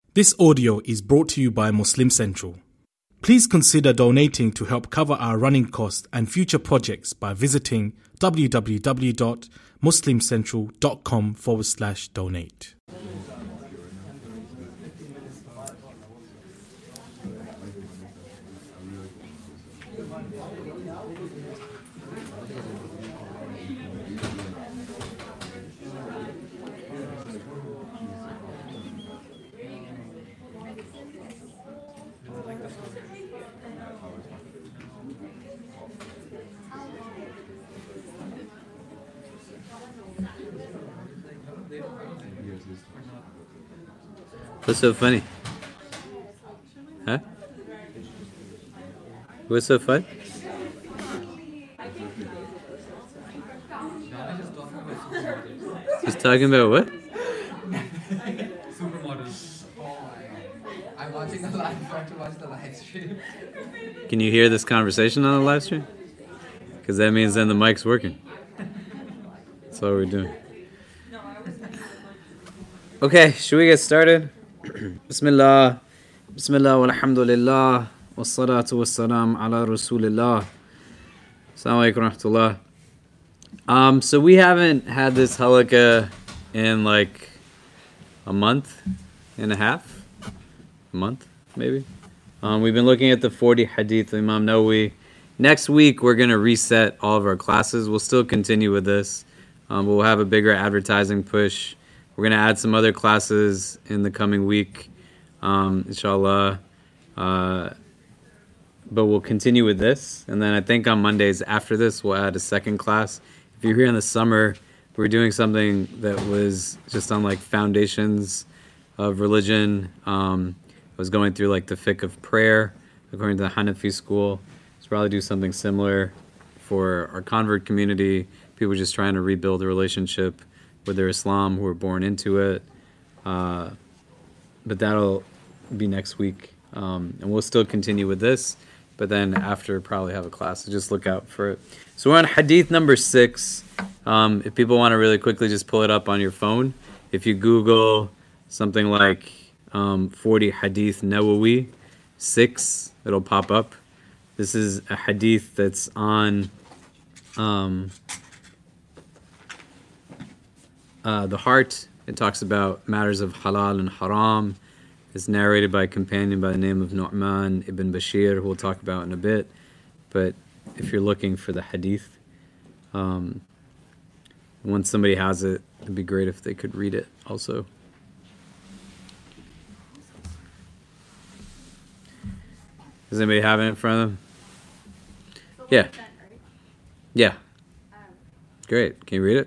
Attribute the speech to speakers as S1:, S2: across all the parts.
S1: This audio is brought to you by Muslim Central. Please consider donating to help cover our running costs and future projects by visiting www.muslimcentral.com/donate.
S2: What's so funny? Huh? What's so fun? Just talking about what?
S3: Supermodels. I'm watching the live. I have to watch the live stream.
S2: Can you hear this conversation on the live stream? Because that means then the mic's working. That's all we're doing. Okay, should we get started? Bismillah. Bismillah walhamdulillah. Wassalatu wassalam ala rasulillah. Assalamu alaikum rahmatullah. So we haven't had this halaqah in like a month and a half. A month, maybe. We've been looking at the 40 hadith of Imam Nawawi. Next week, we're going to reset all of our classes. We'll still continue with this, but we'll have a bigger advertising push. We're going to add some other classes in the coming week, inshallah. But we'll continue with this. And then I think on Mondays after this, we'll add a second class. If you're here in the summer, we're doing something that was just on like foundations of religion. I was going through like the fiqh of prayer, according to the Hanafi school. So probably do something similar for our convert community. People just trying to rebuild a relationship with their Islam who were born into it. But that'll be next week. And we'll still continue with this. But then after, probably have a class. So just look out for it. So we're on hadith number 6. If people want to really quickly just pull it up on your phone. If you Google something like 40 hadith Nawawi 6, it'll pop up. This is a hadith that's on the heart. It talks about matters of halal and haram. It's narrated by a companion by the name of Nu'man ibn Bashir, who we'll talk about in a bit. But if you're looking for the hadith, once somebody has it, it'd be great if they could read it also. Does anybody have it in front of them? Yeah. Yeah. Great. Can you read it?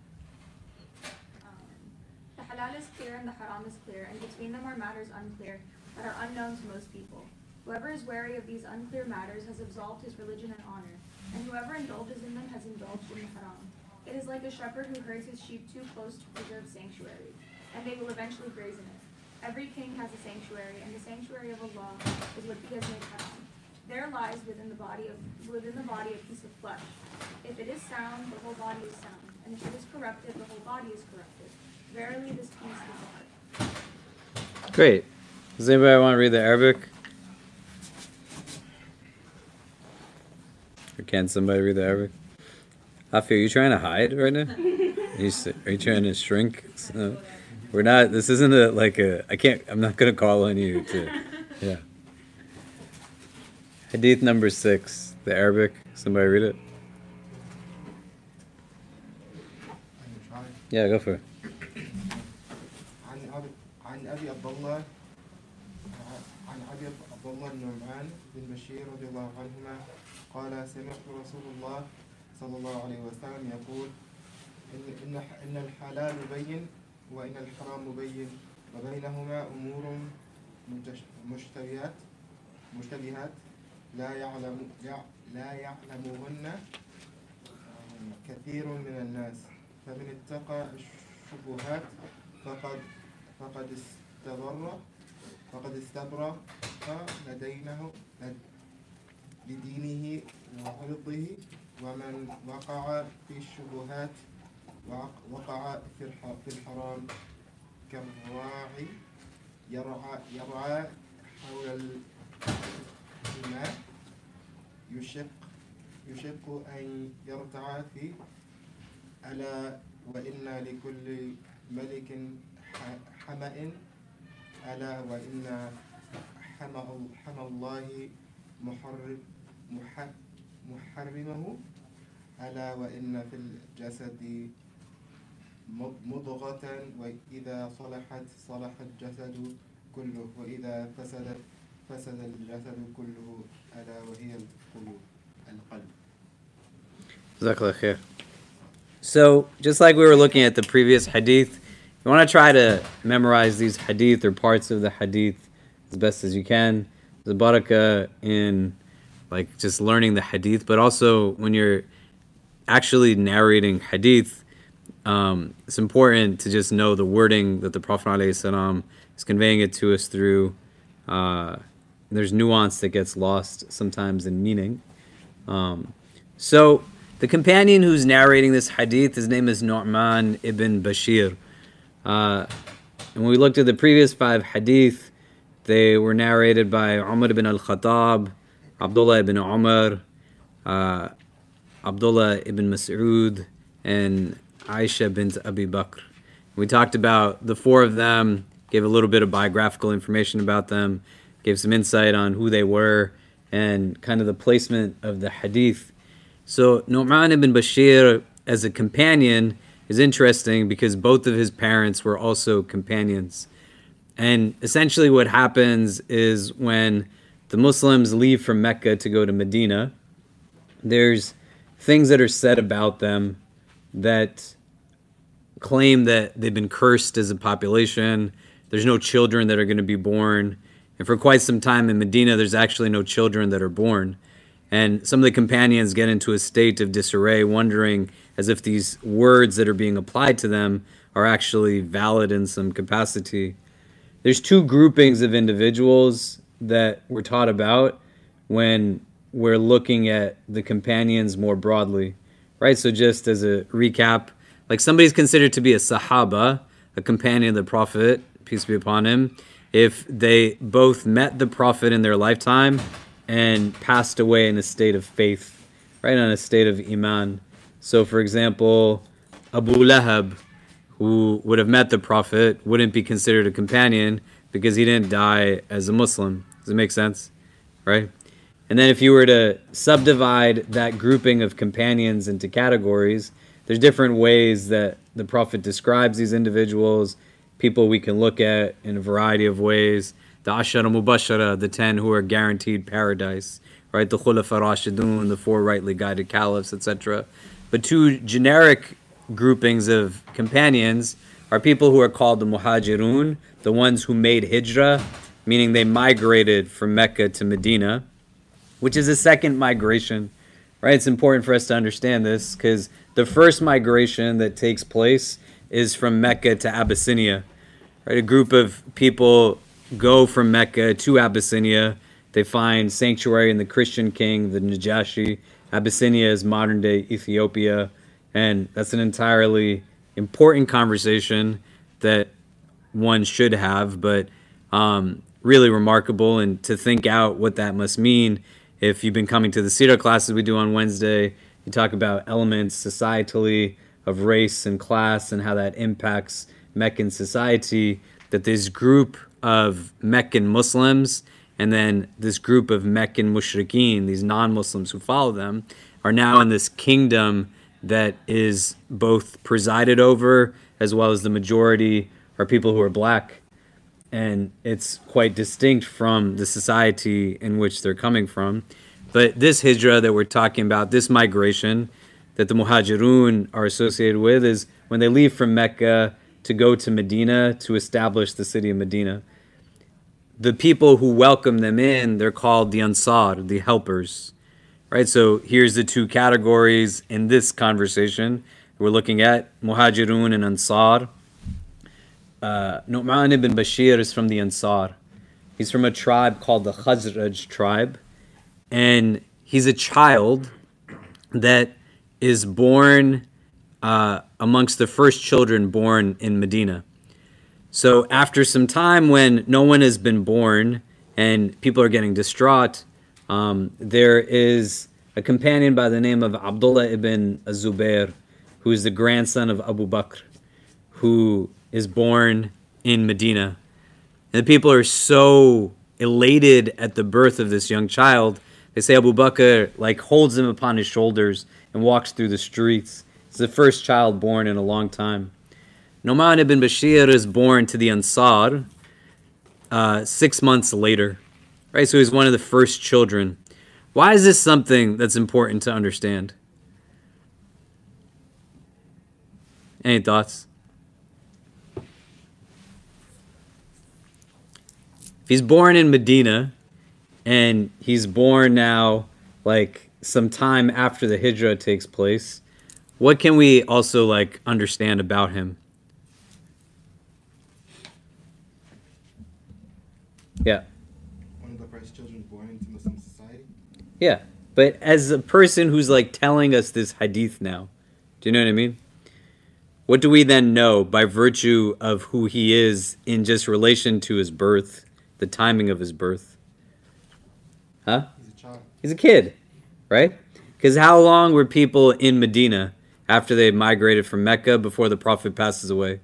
S4: The halal is clear and the haram is clear, and between them are matters unclear that are unknown to most people. Whoever is wary of these unclear matters has absolved his religion and honor, and whoever indulges in them has indulged in the haram. It is like a shepherd who herds his sheep too close to preserve sanctuary, and they will eventually graze in it. Every king has a sanctuary, and the sanctuary of Allah is what he has made haram. There lies within the body a piece of flesh. If it is sound, the whole body is sound, and if it is corrupted, the whole body is corrupted. Verily, this piece is the heart.
S2: Great. Does anybody want to read the Arabic? Or can somebody read the Arabic? Hafi, are you trying to hide right now? Are you trying to shrink? No. We're not. This isn't I'm not going to call on you to. Yeah. Hadith number 6, the Arabic. Somebody read it. Yeah, go for it.
S5: عن أبي عبد الله النعمان بن بشير رضي الله عنهما قال سمعت رسول الله صلى الله عليه وسلم يقول إن الحلال بين وإن الحرام بين وبينهما أمور مشتبهات لا يعلمهن كثير من الناس فمن اتقى الشبهات فقد استبرأ لدينه وعرضه ومن وقع في الشبهات وقع في الحرام كالراعي يرعى حول الماء يشق أن يرتع فيه. ألا وإن لكل ملك حمأ. ألا وإن حمى الله محرمه. ألا وإن في الجسد مضغة وإذا صلحت صلح الجسد كله وإذا فسدت فسد الجسد كله. ألا وهي القلب.
S2: Jazakallah khair. So, just like we were looking at the previous hadith, you want to try to memorize these hadith or parts of the hadith as best as you can. There's a barakah in like just learning the hadith, but also when you're actually narrating hadith, it's important to just know the wording that the Prophet ﷺ is conveying it to us through. There's nuance that gets lost sometimes in meaning. So the companion who's narrating this hadith, his name is Nu'man ibn Bashir. And when we looked at the previous 5 hadith, they were narrated by Umar ibn al-Khattab, Abdullah ibn Umar, Abdullah ibn Mas'ud, and Aisha bint Abi Bakr. We talked about the 4 of them, gave a little bit of biographical information about them, gave some insight on who they were, and kind of the placement of the hadith. So Nu'man ibn Bashir as a companion is interesting because both of his parents were also companions. And essentially what happens is when the Muslims leave from Mecca to go to Medina, there's things that are said about them that claim that they've been cursed as a population. There's no children that are going to be born. And for quite some time in Medina, there's actually no children that are born. And some of the companions get into a state of disarray, wondering as if these words that are being applied to them are actually valid in some capacity. There's 2 groupings of individuals that we're taught about when we're looking at the companions more broadly, right? So just as a recap, like somebody's considered to be a Sahaba, a companion of the Prophet, peace be upon him, if they both met the Prophet in their lifetime and passed away in a state of faith, right, in a state of iman. So, for example, Abu Lahab, who would have met the Prophet, wouldn't be considered a companion because he didn't die as a Muslim. Does it make sense? Right? And then if you were to subdivide that grouping of companions into categories, there's different ways that the Prophet describes these individuals, people we can look at in a variety of ways. The Ashara Mubashara, the 10 who are guaranteed paradise, right? The Khulafa Rashidun, the 4 rightly guided caliphs, etc. But 2 generic groupings of companions are people who are called the Muhajirun, the ones who made Hijrah, meaning they migrated from Mecca to Medina, which is a second migration, right? It's important for us to understand this because the first migration that takes place is from Mecca to Abyssinia, right? A group of people go from Mecca to Abyssinia. They find sanctuary in the Christian king, the Najashi. Abyssinia is modern-day Ethiopia, and that's an entirely important conversation that one should have, but really remarkable, and to think out what that must mean. If you've been coming to the Sira classes we do on Wednesday, you talk about elements societally of race and class and how that impacts Meccan society, that this group of Meccan Muslims and then this group of Meccan mushrikeen, these non-Muslims who follow them, are now in this kingdom that is both presided over as well as the majority are people who are black. And it's quite distinct from the society in which they're coming from. But this hijrah that we're talking about, this migration that the Muhajirun are associated with, is when they leave from Mecca to go to Medina to establish the city of Medina. The people who welcome them in, they're called the Ansar, the helpers. Right? So here's the 2 categories in this conversation. We're looking at Muhajirun and Ansar. Nu'man ibn Bashir is from the Ansar. He's from a tribe called the Khazraj tribe. And he's a child that is born amongst the first children born in Medina. So after some time when no one has been born and people are getting distraught, there is a companion by the name of Abdullah ibn Zubair, who is the grandson of Abu Bakr, who is born in Medina. And the people are so elated at the birth of this young child. They say Abu Bakr holds him upon his shoulders and walks through the streets. It's the first child born in a long time. Nu'man ibn Bashir is born to the Ansar 6 months later. Right, so he's one of the first children. Why is this something that's important to understand? Any thoughts? If he's born in Medina, and he's born now some time after the Hijrah takes place, what can we also understand about him? Yeah.
S5: One of the first children born into Muslim society.
S2: Yeah, but as a person who's telling us this hadith now, do you know what I mean? What do we then know by virtue of who he is in just relation to his birth, the timing of his birth? Huh?
S5: He's a child.
S2: He's a kid, right? Because how long were people in Medina after they migrated from Mecca before the Prophet passes away?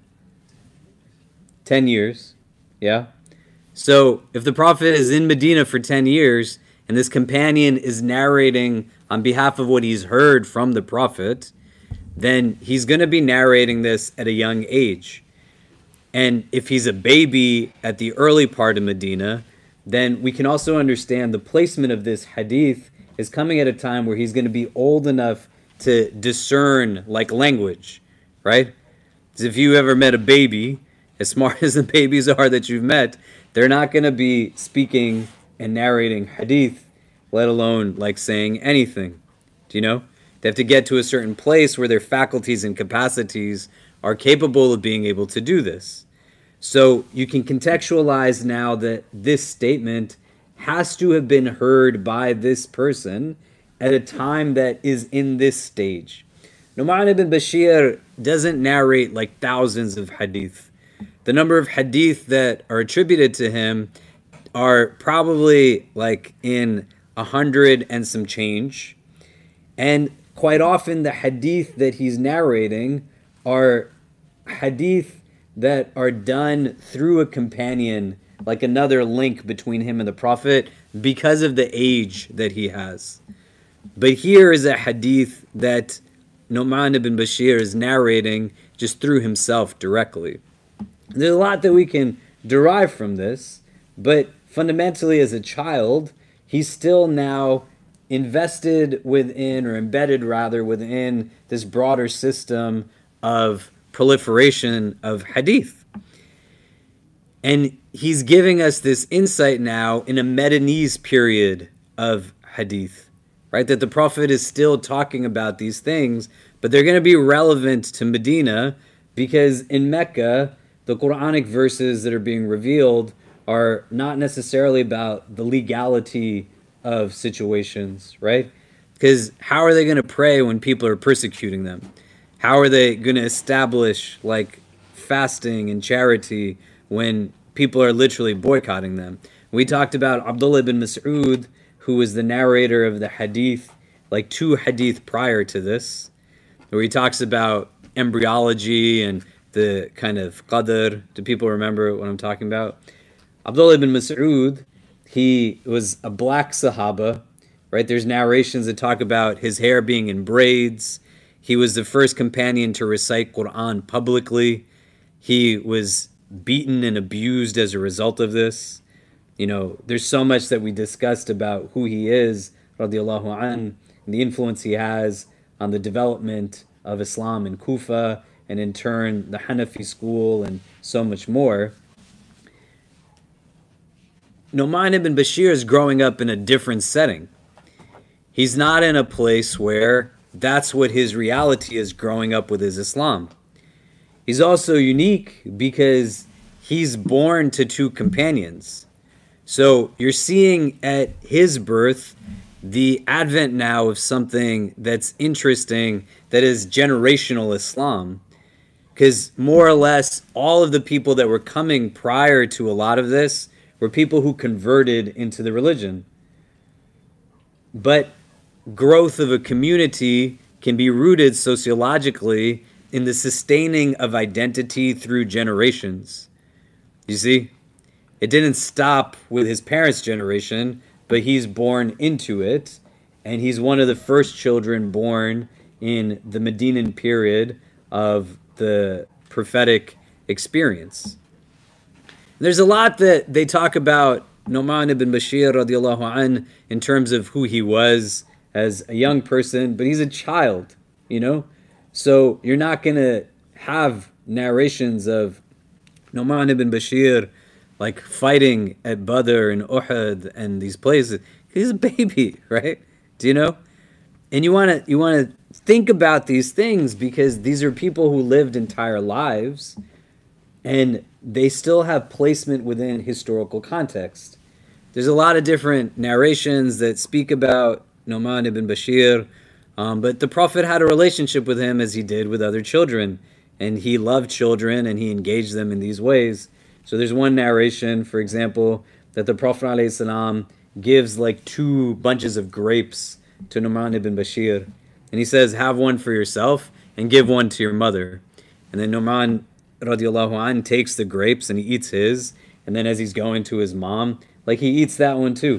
S2: 10 years, yeah? So if the Prophet is in Medina for 10 years and this companion is narrating on behalf of what he's heard from the Prophet, then he's going to be narrating this at a young age. And if he's a baby at the early part of Medina, then we can also understand the placement of this hadith is coming at a time where he's going to be old enough to discern language, right? Because if you ever met a baby, as smart as the babies are that you've met, they're not going to be speaking and narrating hadith, let alone saying anything. Do you know? They have to get to a certain place where their faculties and capacities are capable of being able to do this. So you can contextualize now that this statement has to have been heard by this person at a time that is in this stage. Nu'man ibn Bashir doesn't narrate thousands of hadith. The number of hadith that are attributed to him are probably in 100 and some change. And quite often the hadith that he's narrating are hadith that are done through a companion, another link between him and the Prophet because of the age that he has. But here is a hadith that Nu'man ibn Bashir is narrating just through himself directly. There's a lot that we can derive from this, but fundamentally as a child, he's still now invested within, or embedded rather, within this broader system of proliferation of hadith. And he's giving us this insight now in a Medinese period of hadith, right? That the Prophet is still talking about these things, but they're going to be relevant to Medina because in Mecca, the Quranic verses that are being revealed are not necessarily about the legality of situations, right? Because how are they going to pray when people are persecuting them? How are they going to establish fasting and charity when people are literally boycotting them? We talked about Abdullah ibn Mas'ud, who was the narrator of the hadith, 2 hadith prior to this, where he talks about embryology and the kind of qadr. Do people remember what I'm talking about? Abdullah ibn Mas'ud, he was a black Sahaba, right? There's narrations that talk about his hair being in braids. He was the first companion to recite Quran publicly. He was beaten and abused as a result of this. There's so much that we discussed about who he is, radiallahu an, and the influence he has on the development of Islam in Kufa, and in turn the Hanafi school, and so much more. Nu'man ibn Bashir is growing up in a different setting. He's not in a place where that's what his reality is growing up with his Islam. He's also unique because he's born to 2 companions. So you're seeing at his birth the advent now of something that's interesting, that is generational Islam. Because more or less, all of the people that were coming prior to a lot of this were people who converted into the religion. But growth of a community can be rooted sociologically in the sustaining of identity through generations. You see? It didn't stop with his parents' generation, but he's born into it, and he's one of the first children born in the Medinan period of the prophetic experience. There's a lot that they talk about Nu'man ibn Bashir radiallahu anh in terms of who he was as a young person, but he's a child, you know? So you're not going to have narrations of Nu'man ibn Bashir like fighting at Badr and Uhud and these places. He's a baby, right? Do you know? And you want to think about these things because these are people who lived entire lives and they still have placement within historical context. There's a lot of different narrations that speak about Nu'man ibn Bashir, but the Prophet had a relationship with him as he did with other children, and he loved children and he engaged them in these ways. So there's one narration, for example, that the Prophet ﷺ gives like 2 bunches of grapes to Nu'man ibn Bashir, and he says, have one for yourself and give one to your mother. And then Nu'man radiallahu anh takes the grapes and he eats his, and then as he's going to his mom, like he eats that one too.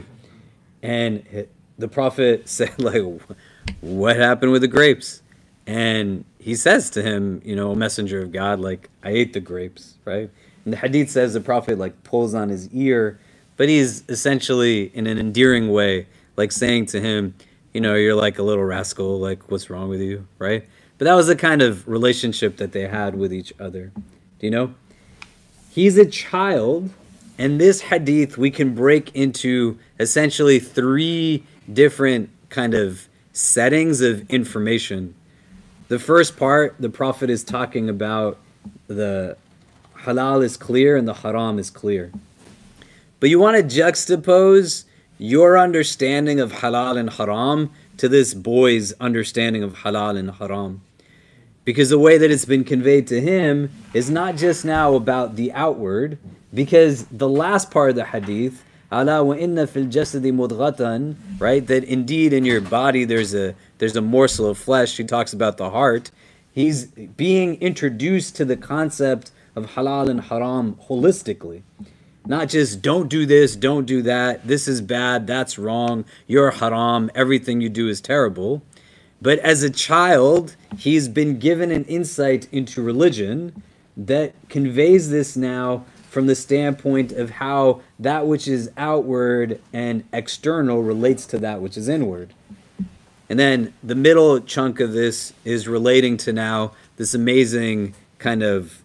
S2: And the Prophet said, like, what happened with the grapes? And he says to him, you know, a messenger of God, like, I ate the grapes, right? And the hadith says the Prophet like pulls on his ear, but he's essentially in an endearing way, like saying to him, you know, you're like a little rascal, like what's wrong with you, right? But that was the kind of relationship that they had with each other. Do you know? He's a child, and this hadith we can break into essentially 3 different kind of settings of information. The first part, the Prophet is talking about the halal is clear and the haram is clear. But you want to juxtapose your understanding of halal and haram to this boy's understanding of halal and haram. Because the way that it's been conveyed to him is not just now about the outward, because the last part of the hadith, Ala wa inna fil jasadi mudghatan, right? That indeed in your body there's a morsel of flesh. He talks about the heart. He's being introduced to the concept of halal and haram holistically. Not just don't do this, don't do that, this is bad, that's wrong, you're haram, everything you do is terrible. But as a child, he's been given an insight into religion that conveys this now from the standpoint of how that which is outward and external relates to that which is inward. And then the middle chunk of this is relating to now this amazing kind of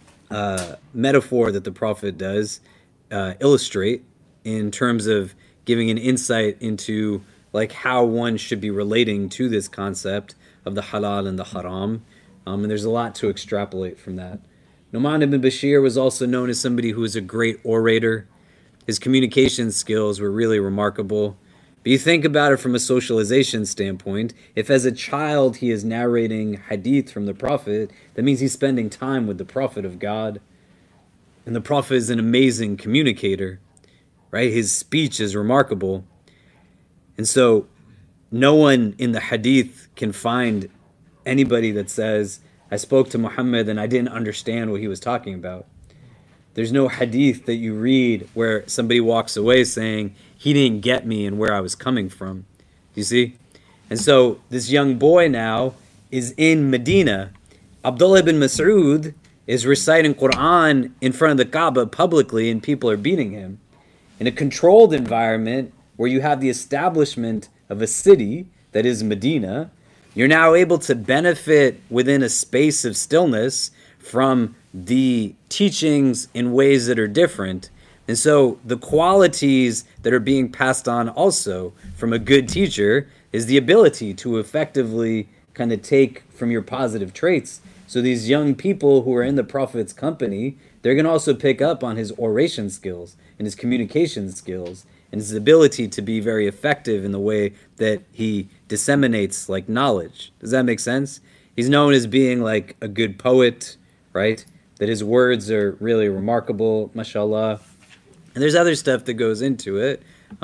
S2: metaphor that the Prophet does illustrate in terms of giving an insight into like how one should be relating to this concept of the halal and the haram. And there's a lot to extrapolate from that. Nu'man ibn Bashir was also known as somebody who was a great orator. His communication skills were really remarkable. But you think about it from a socialization standpoint, if as a child he is narrating hadith from the Prophet, that means he's spending time with the Prophet of God. And the Prophet is an amazing communicator, right? His speech is remarkable. And so no one in the hadith can find anybody that says, I spoke to Muhammad and I didn't understand what he was talking about. There's no hadith that you read where somebody walks away saying, he didn't get me and where I was coming from. You see? And so this young boy now is in Medina. Abdullah ibn Mas'ud is reciting Quran in front of the Kaaba publicly and people are beating him. In a controlled environment where you have the establishment of a city that is Medina, you're now able to benefit within a space of stillness from the teachings in ways that are different. And so the qualities that are being passed on also from a good teacher is the ability to effectively kind of take from your positive traits. So these young people who are in the Prophet's company, they're going to also pick up on his oration skills and his communication skills and his ability to be very effective in the way that he disseminates like knowledge. Does that make sense? He's known as being like a good poet, right? That his words are really remarkable, mashallah. And there's other stuff that goes into it.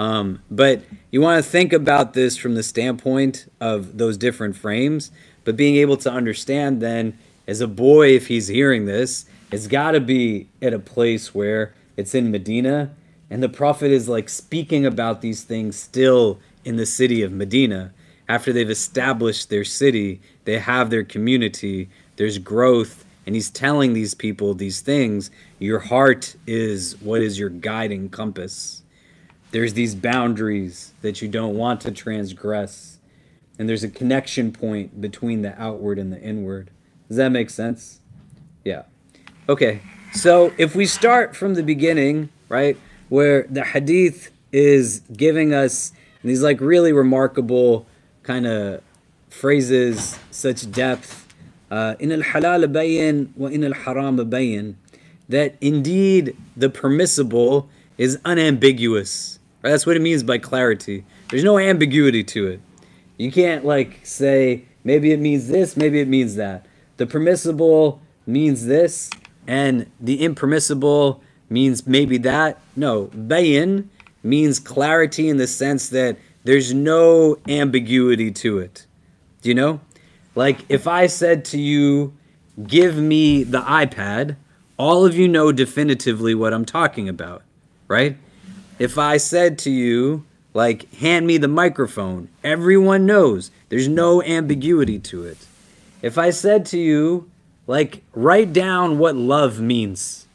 S2: But you want to think about this from the standpoint of those different frames, but being able to understand then, as a boy, if he's hearing this, it's got to be at a place where it's in Medina, and the Prophet is like speaking about these things still in the city of Medina. After they've established their city, they have their community, there's growth, and he's telling these people these things. Your heart is what is your guiding compass. There's these boundaries that you don't want to transgress. And there's a connection point between the outward and the inward. Does that make sense? Yeah. Okay. So if we start from the beginning, right, where the hadith is giving us these like really remarkable kind of phrases, such depth, in al-halal bayin wa in al-haram bayin, that indeed the permissible is unambiguous. Right? That's what it means by clarity. There's no ambiguity to it. You can't like say, maybe it means this, maybe it means that. The permissible means this, and the impermissible means maybe that. No, bayin means clarity in the sense that there's no ambiguity to it. Do you know? Like if I said to you, give me the iPad, all of you know definitively what I'm talking about, right? If I said to you, like, hand me the microphone, everyone knows. There's no ambiguity to it. If I said to you, like, write down what love means,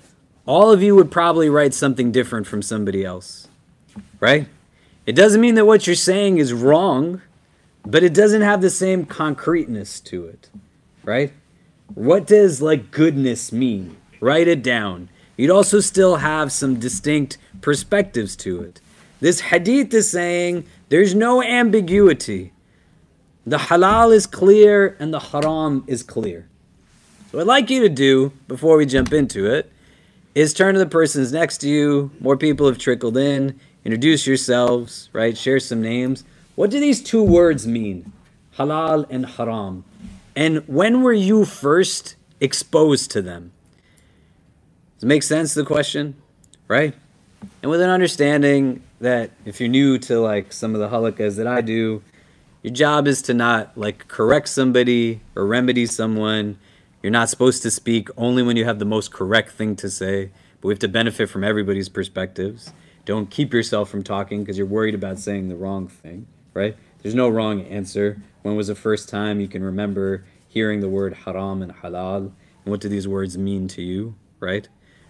S2: all of you would probably write something different from somebody else, right? It doesn't mean that what you're saying is wrong, but it doesn't have the same concreteness to it, right? What does, like, goodness mean? Write it down. You'd also still have some distinct perspectives to it. This hadith is saying there's no ambiguity. The halal is clear and the haram is clear. So what I'd like you to do, before we jump into it, is turn to the persons next to you. More people have trickled in. Introduce yourselves, right? Share some names. What do these two words mean? Halal and haram. And when were you first exposed to them? Does it make sense, the question? Right? And with an understanding that if you're new to like some of the halakas that I do, your job is to not like correct somebody or remedy someone. You're not supposed to speak only when you have the most correct thing to say, but we have to benefit from everybody's perspectives. Don't keep yourself from talking because you're worried about saying the wrong thing, right? There's no wrong answer. When was the first time you can remember hearing the word haram and halal? And what do these words mean to you, right?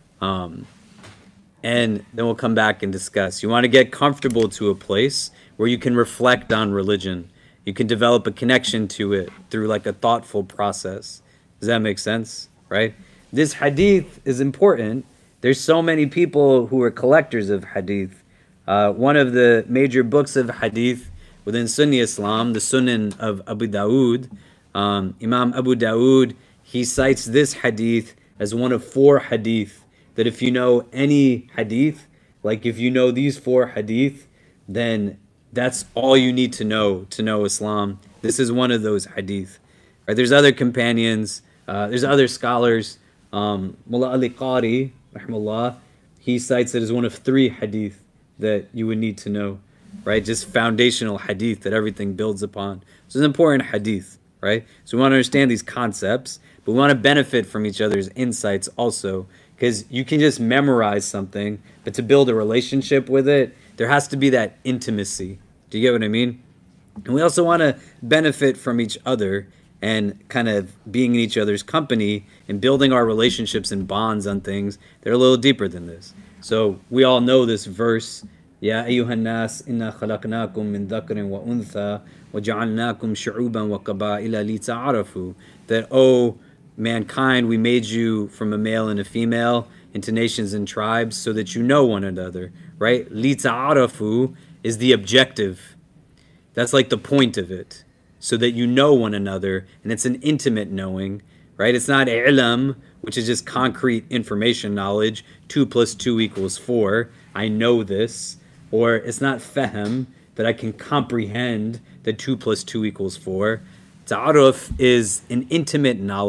S2: And then we'll come back and discuss. You want to get comfortable to a place where you can reflect on religion. You can develop a connection to it through like a thoughtful process. Does that make sense? Right? This hadith is important. There's so many people who are collectors of hadith. One of the major books of hadith within Sunni Islam, the Sunan of Abu Dawood, Imam Abu Dawood, he cites this hadith as one of 4 hadith that if you know any hadith, like if you know these 4 hadith, then that's all you need to know Islam. This is one of those hadith. Right? There's other companions, there's other scholars. Mullah Ali Qari, rahimahullah, he cites it as one of 3 hadith that you would need to know, right? Just foundational hadith that everything builds upon. So it's an important hadith, right? So we want to understand these concepts, but we want to benefit from each other's insights also, because you can just memorize something, but to build a relationship with it, there has to be that intimacy. Do you get what I mean? And we also want to benefit from each other and kind of being in each other's company and building our relationships and bonds on things that are a little deeper than this. So we all know this verse, Ya ayyuhan nas inna khalaqnakum min dhakarin wa untha wa ja'alnakum shu'uban wa qaba'ila li ta'arafu, that, oh, mankind, we made you from a male and a female into nations and tribes so that you know one another, right? Li ta'arafu is the objective. That's like the point of it, so that you know one another, and it's an intimate knowing, right? It's not ilm, which is just concrete information knowledge, 2 + 2 = 4, I know this, or it's not fahm, that I can comprehend that 2 + 2 = 4. Ta'aruf is an intimate knowledge.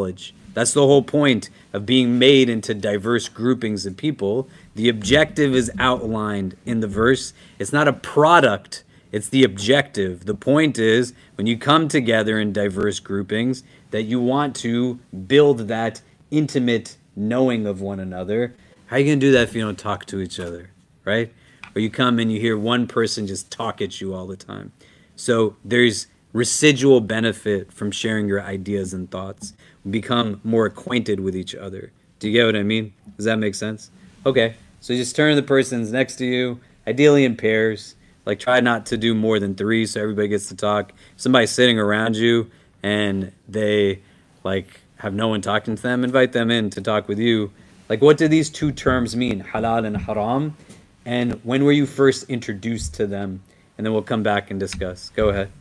S2: That's the whole point of being made into diverse groupings of people. The objective is outlined in the verse. It's not a product, it's the objective. The point is, when you come together in diverse groupings, that you want to build that intimate knowing of one another. How are you going to do that if you don't talk to each other, right? Or you come and you hear one person just talk at you all the time. So there's residual benefit from sharing your ideas and thoughts. Become more acquainted with each other. Do you get what I mean? Does that make sense? Okay, so just turn to the persons next to you, ideally in pairs. Like, try not to do more than 3 so everybody gets to talk. Somebody sitting around you and they, like, have no one talking to them, invite them in to talk with you. Like, what do these 2 terms mean, halal and haram? And when were you first introduced to them? And then we'll come back and discuss. Go ahead.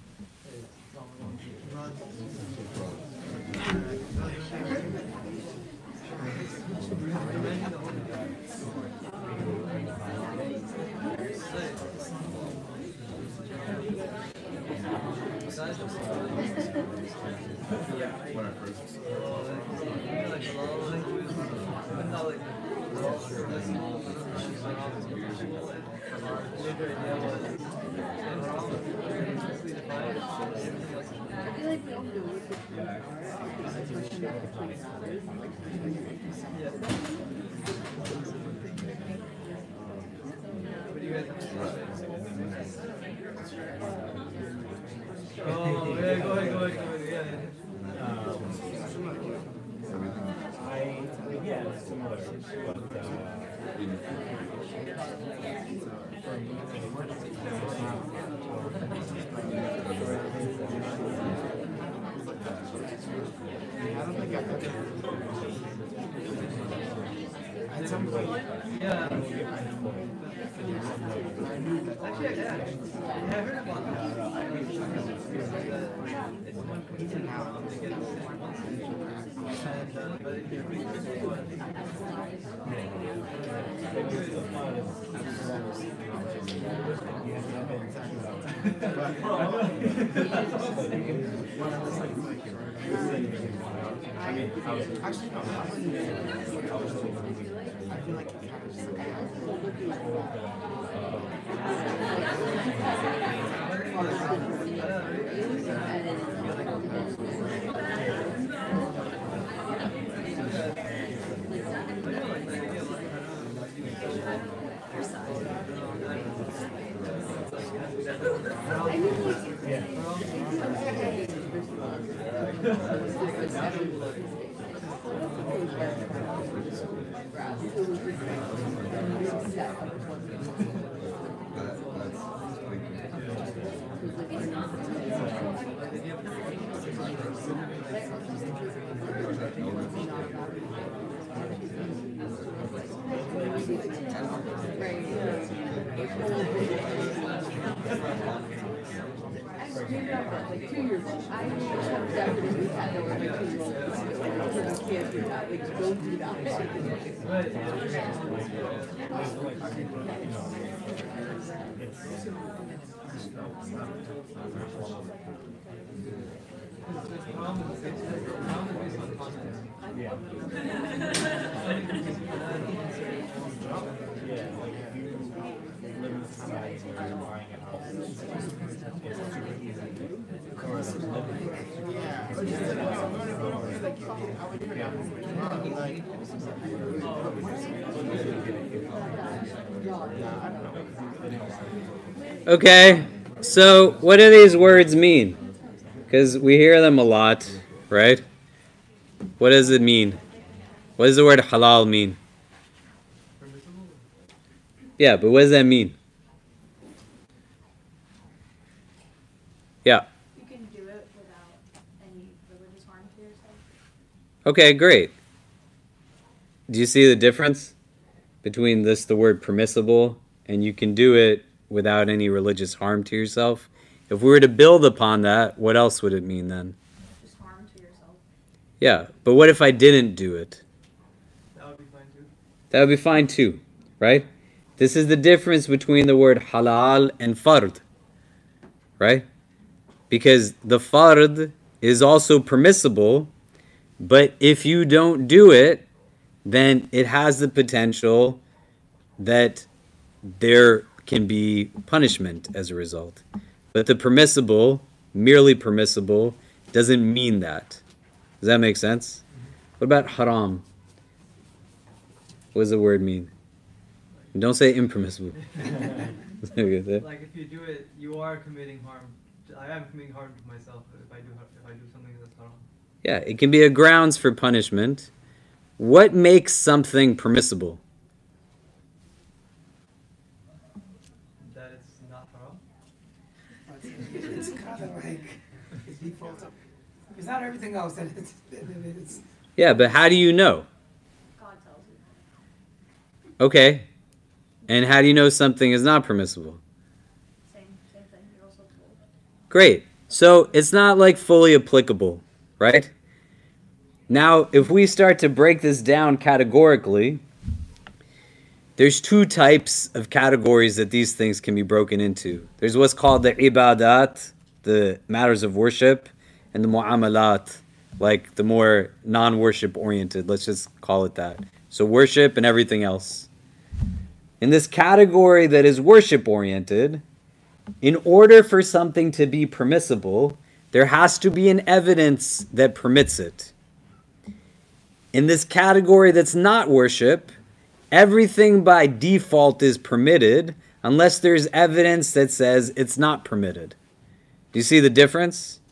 S2: Okay, so what do these words mean? Because we hear them a lot, right? What does it mean? What does the word halal mean? Yeah, but what does that mean? Yeah.
S4: You can do it without any religious harm to yourself.
S2: Okay, great. Do you see the difference between this, the word permissible, and you can do it without any religious harm to yourself? If we were to build upon that, what else would it mean then?
S4: Just harm to yourself.
S2: Yeah, but what if I didn't do it?
S5: That would be fine too.
S2: That would be fine too, right? This is the difference between the word halal and fard, right? Because the fard is also permissible, But if you don't do it, then it has the potential that there can be punishment as a result. But the permissible, merely permissible, doesn't mean that. Does that make sense? What about haram? What does the word mean? Don't say impermissible.
S6: Like if you do it, you are committing harm. I am committing harm to myself if I do something that's haram.
S2: Yeah, it can be a grounds for punishment. What makes something permissible?
S6: That it's not haram.
S3: It's kind of like it's default. It's not everything else that it's.
S2: Yeah, but how do you know?
S4: God tells you.
S2: Okay. And how do you know something is not permissible?
S4: Same thing. You're also told.
S2: Great. So it's not like fully applicable, right? Now, if we start to break this down categorically, there's two types of categories that these things can be broken into. There's what's called the ibadat, the matters of worship, and the mu'amalat, like the more non-worship oriented, let's just call it that. So worship and everything else. In this category that is worship oriented, in order for something to be permissible, there has to be an evidence that permits it. In this category that's not worship, everything by default is permitted unless there's evidence that says it's not permitted. Do you see the difference?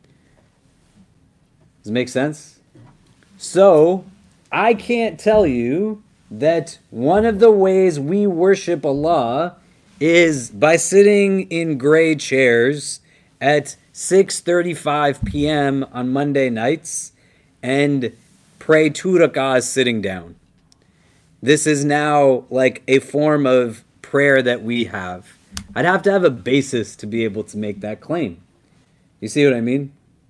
S2: Does it make sense? So, I can't tell you that one of the ways we worship Allah is by sitting in gray chairs at 6:35 p.m. on Monday nights and pray 2 rak'ahs sitting down. This is now like a form of prayer that we have. I'd have to have a basis to be able to make that claim. You see what I mean?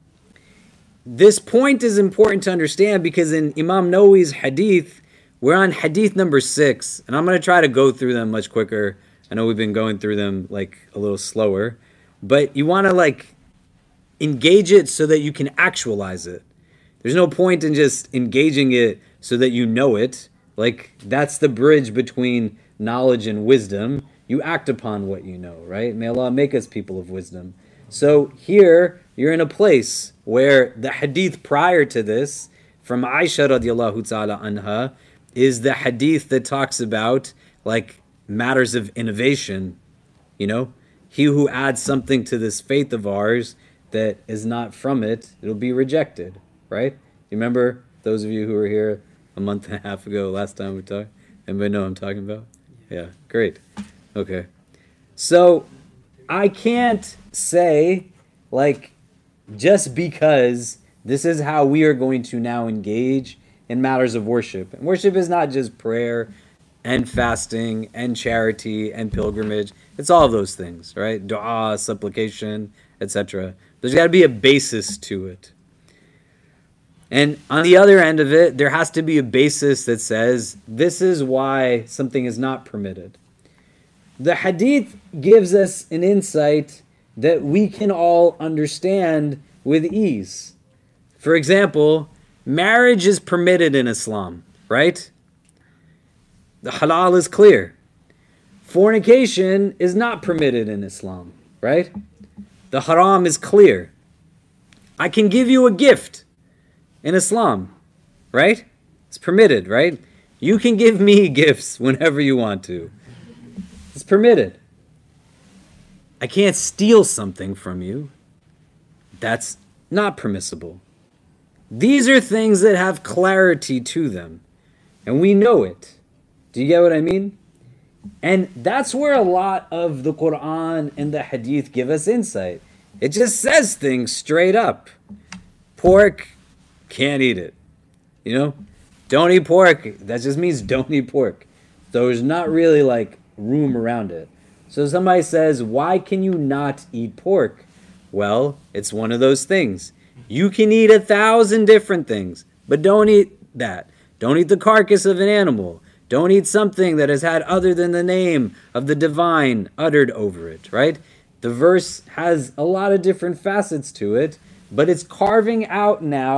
S2: This point is important to understand because in Imam Nawawi's hadith, we're on hadith number 6, and I'm going to try to go through them much quicker. I know we've been going through them like a little slower, but you want to like engage it so that you can actualize it. There's no point in just engaging it so that you know it. Like that's the bridge between knowledge and wisdom. You act upon what you know, right? May Allah make us people of wisdom. So here you're in a place where the hadith prior to this from Aisha radiallahu ta'ala anha is the hadith that talks about like matters of innovation. You know, he who adds something to this faith of ours that is not from it, it'll be rejected, right? You remember those of you who were here a month and a half ago, last time we talked? Anybody know what I'm talking about? Yeah, great. Okay. So I can't say like just because this is how we are going to now engage in matters of worship. And worship is not just prayer and fasting and charity and pilgrimage. It's all of those things, right? Dua, supplication, etc. There's got to be a basis to it. And on the other end of it, there has to be a basis that says this is why something is not permitted. The hadith gives us an insight that we can all understand with ease. For example, marriage is permitted in Islam, right? The halal is clear. Fornication is not permitted in Islam, right? The haram is clear. I can give you a gift in Islam, right? It's permitted, right? You can give me gifts whenever you want to. It's permitted. I can't steal something from you. That's not permissible. These are things that have clarity to them, and we know it. Do you get what I mean? And that's where a lot of the Quran and the Hadith give us insight. It just says things straight up. Pork, can't eat it. You know? Don't eat pork. That just means don't eat pork. So there's not really like room around it. So somebody says, why can you not eat pork? Well, it's one of those things. You can eat 1,000 different things, but don't eat that. Don't eat the carcass of an animal. Don't eat something that has had other than the name of the divine uttered over it, right? The verse has a lot of different facets to it, but it's carving out now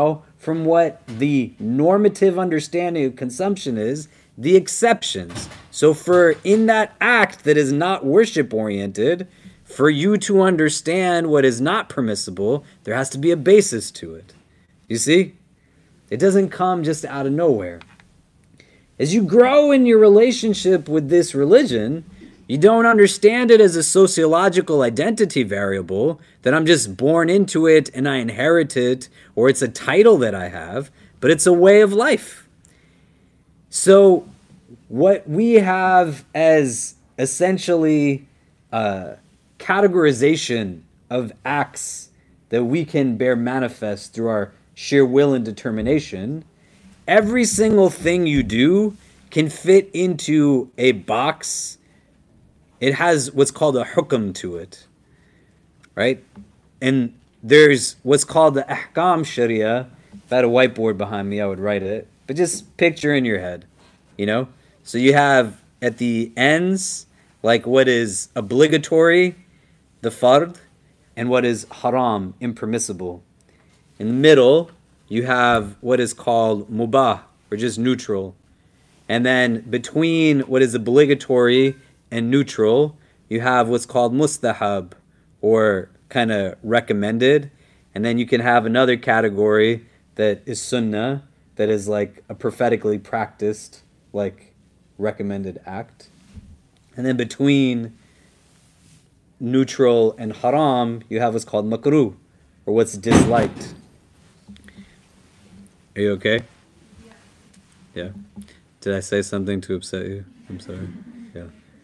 S2: from what the normative understanding of consumption is, the exceptions. So for in that act that is not worship oriented, for you to understand what is not permissible, there has to be a basis to it. You see? It doesn't come just out of nowhere. As you grow in your relationship with this religion, you don't understand it as a sociological identity variable, that I'm just born into it and I inherit it, or it's a title that I have, but it's a way of life. So what we have as essentially categorization of acts that we can bear manifest through our sheer will and determination, every single thing you do can fit into a box. It has what's called a hukm to it, right? And there's what's called the ahkam sharia. If I had a whiteboard behind me, I would write it. But just picture in your head, you know? So you have at the ends, like what is obligatory, the fard, and what is haram, impermissible. In the middle, you have what is called mubah, or just neutral. And then between what is obligatory and neutral, you have what's called mustahab, or kind of recommended. And then you can have another category that is sunnah, that is like a prophetically practiced, like recommended act. And then between neutral and haram, you have what's called makruh, or what's disliked. Are you okay? Yeah. Did I say something to upset you? I'm sorry. Yeah.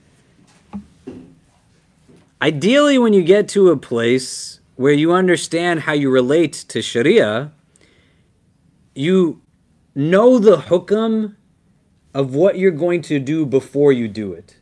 S2: Ideally, when you get to a place where you understand how you relate to Sharia, you know the hukam of what you're going to do before you do it.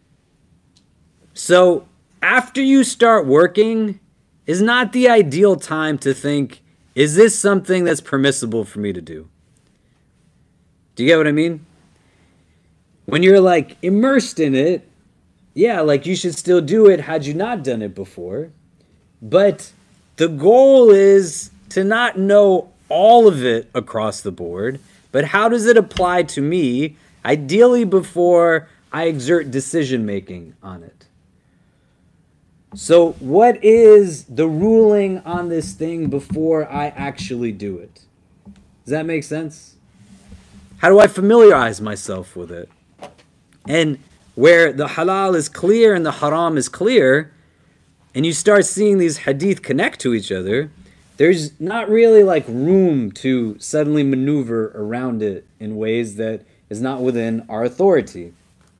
S2: So after you start working is not the ideal time to think, is this something that's permissible for me to do? Do you get what I mean? When you're like immersed in it, yeah, like you should still do it had you not done it before. But the goal is to not know all of it across the board, but how does it apply to me, ideally before I exert decision making on it. So what is the ruling on this thing before I actually do it? Does that make sense? How do I familiarize myself with it? And where the halal is clear and the haram is clear, and you start seeing these hadith connect to each other, there's not really like room to suddenly maneuver around it in ways that is not within our authority.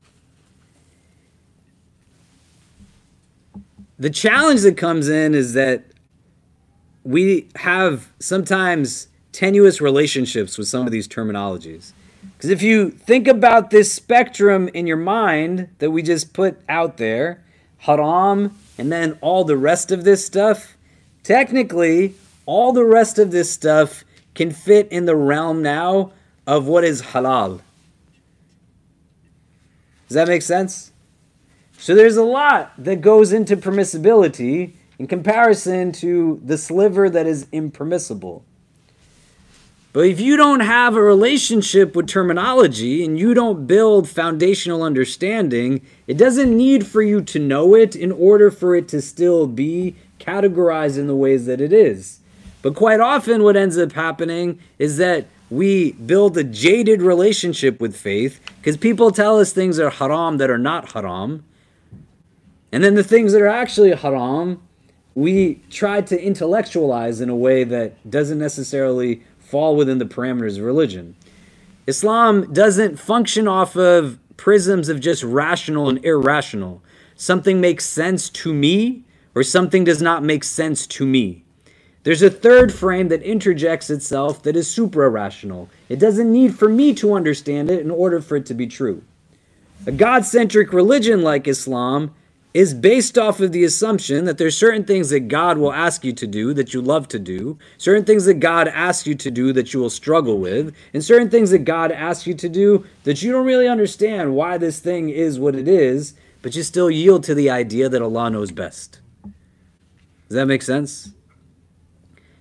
S2: The challenge that comes in is that we have sometimes tenuous relationships with some of these terminologies. Because if you think about this spectrum in your mind that we just put out there, haram, and then all the rest of this stuff, technically, all the rest of this stuff can fit in the realm now of what is halal. Does that make sense? So there's a lot that goes into permissibility in comparison to the sliver that is impermissible. But if you don't have a relationship with terminology and you don't build foundational understanding, it doesn't need for you to know it in order for it to still be categorized in the ways that it is. But quite often what ends up happening is that we build a jaded relationship with faith because people tell us things are haram that are not haram. And then the things that are actually haram, we try to intellectualize in a way that doesn't necessarily fall within the parameters of religion. Islam doesn't function off of prisms of just rational and irrational. Something makes sense to me, or something does not make sense to me. There's a third frame that interjects itself that is supra-rational. It doesn't need for me to understand it in order for it to be true. A God-centric religion like Islam is based off of the assumption that there's certain things that God will ask you to do that you love to do, certain things that God asks you to do that you will struggle with, and certain things that God asks you to do that you don't really understand why this thing is what it is, but you still yield to the idea that Allah knows best. Does that make sense?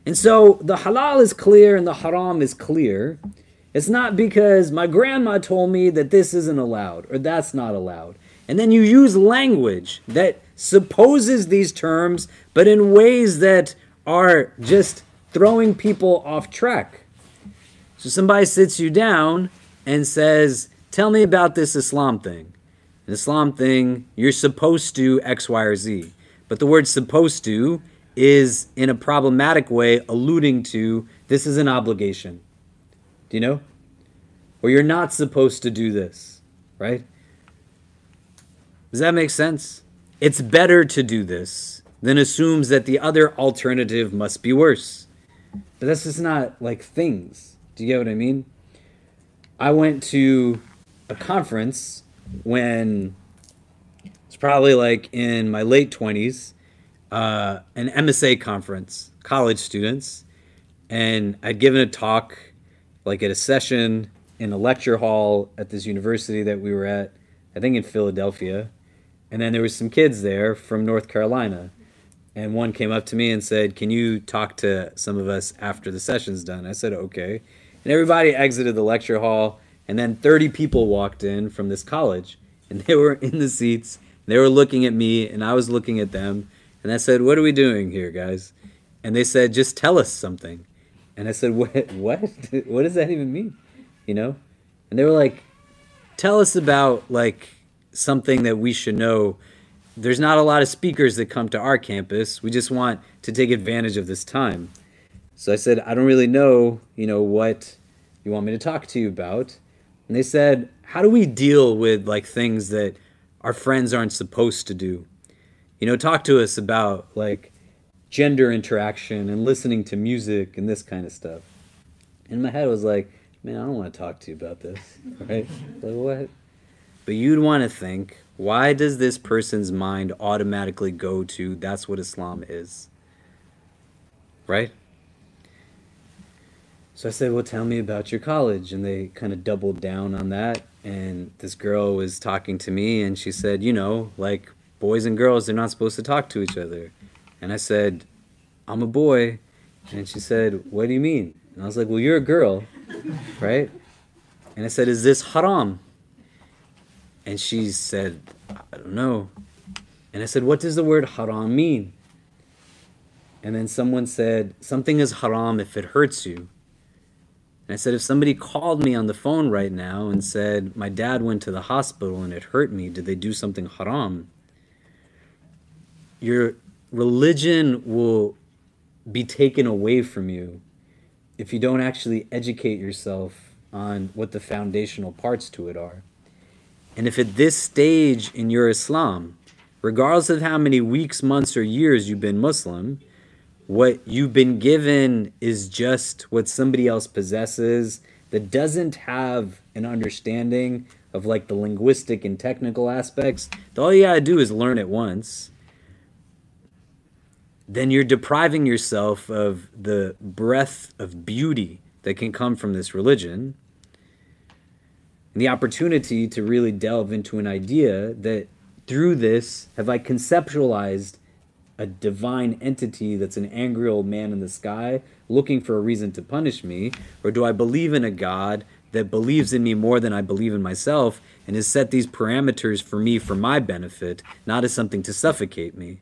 S2: And so the halal is clear and the haram is clear. It's not because my grandma told me that this isn't allowed or that's not allowed. And then you use language that supposes these terms, but in ways that are just throwing people off track. So somebody sits you down and says, tell me about this Islam thing. An Islam thing, you're supposed to X, Y, or Z. But the word supposed to is in a problematic way alluding to this is an obligation. Do you know? Or you're not supposed to do this, right? Does that make sense? It's better to do this than assumes that the other alternative must be worse. But that's just not like things. Do you get what I mean? I went to a conference when it's probably like in my late 20s, an MSA conference, college students, and I'd given a talk like at a session in a lecture hall at this university that we were at, I think in Philadelphia. And then there was some kids there from North Carolina. And one came up to me and said, can you talk to some of us after the session's done? I said, okay. And everybody exited the lecture hall. And then 30 people walked in from this college. And they were in the seats. They were looking at me, and I was looking at them. And I said, what are we doing here, guys? And they said, just tell us something. And I said, what? What does that even mean? You know? And they were like, tell us about, like, something that we should know. There's not a lot of speakers that come to our campus. We just want to take advantage of this time. So I said, I don't really know, what you want me to talk to you about. And they said, how do we deal with like things that our friends aren't supposed to do? Talk to us about like gender interaction and listening to music and this kind of stuff. In my head I was like, man, I don't want to talk to you about this, right? Like what? But you'd want to think, why does this person's mind automatically go to that's what Islam is? Right? So I said, well, tell me about your college. And they kind of doubled down on that. And this girl was talking to me and she said, like boys and girls, they're not supposed to talk to each other. And I said, I'm a boy. And she said, what do you mean? And I was like, well, you're a girl, right? And I said, is this haram? And she said, I don't know. And I said, what does the word haram mean? And then someone said, something is haram if it hurts you. And I said, if somebody called me on the phone right now and said, my dad went to the hospital and it hurt me, did they do something haram? Your religion will be taken away from you if you don't actually educate yourself on what the foundational parts to it are. And if at this stage in your Islam, regardless of how many weeks, months, or years you've been Muslim, what you've been given is just what somebody else possesses that doesn't have an understanding of like the linguistic and technical aspects, all you gotta do is learn it once, then you're depriving yourself of the breadth of beauty that can come from this religion, and the opportunity to really delve into an idea that through this, have I conceptualized a divine entity that's an angry old man in the sky looking for a reason to punish me? Or do I believe in a God that believes in me more than I believe in myself and has set these parameters for me for my benefit, not as something to suffocate me?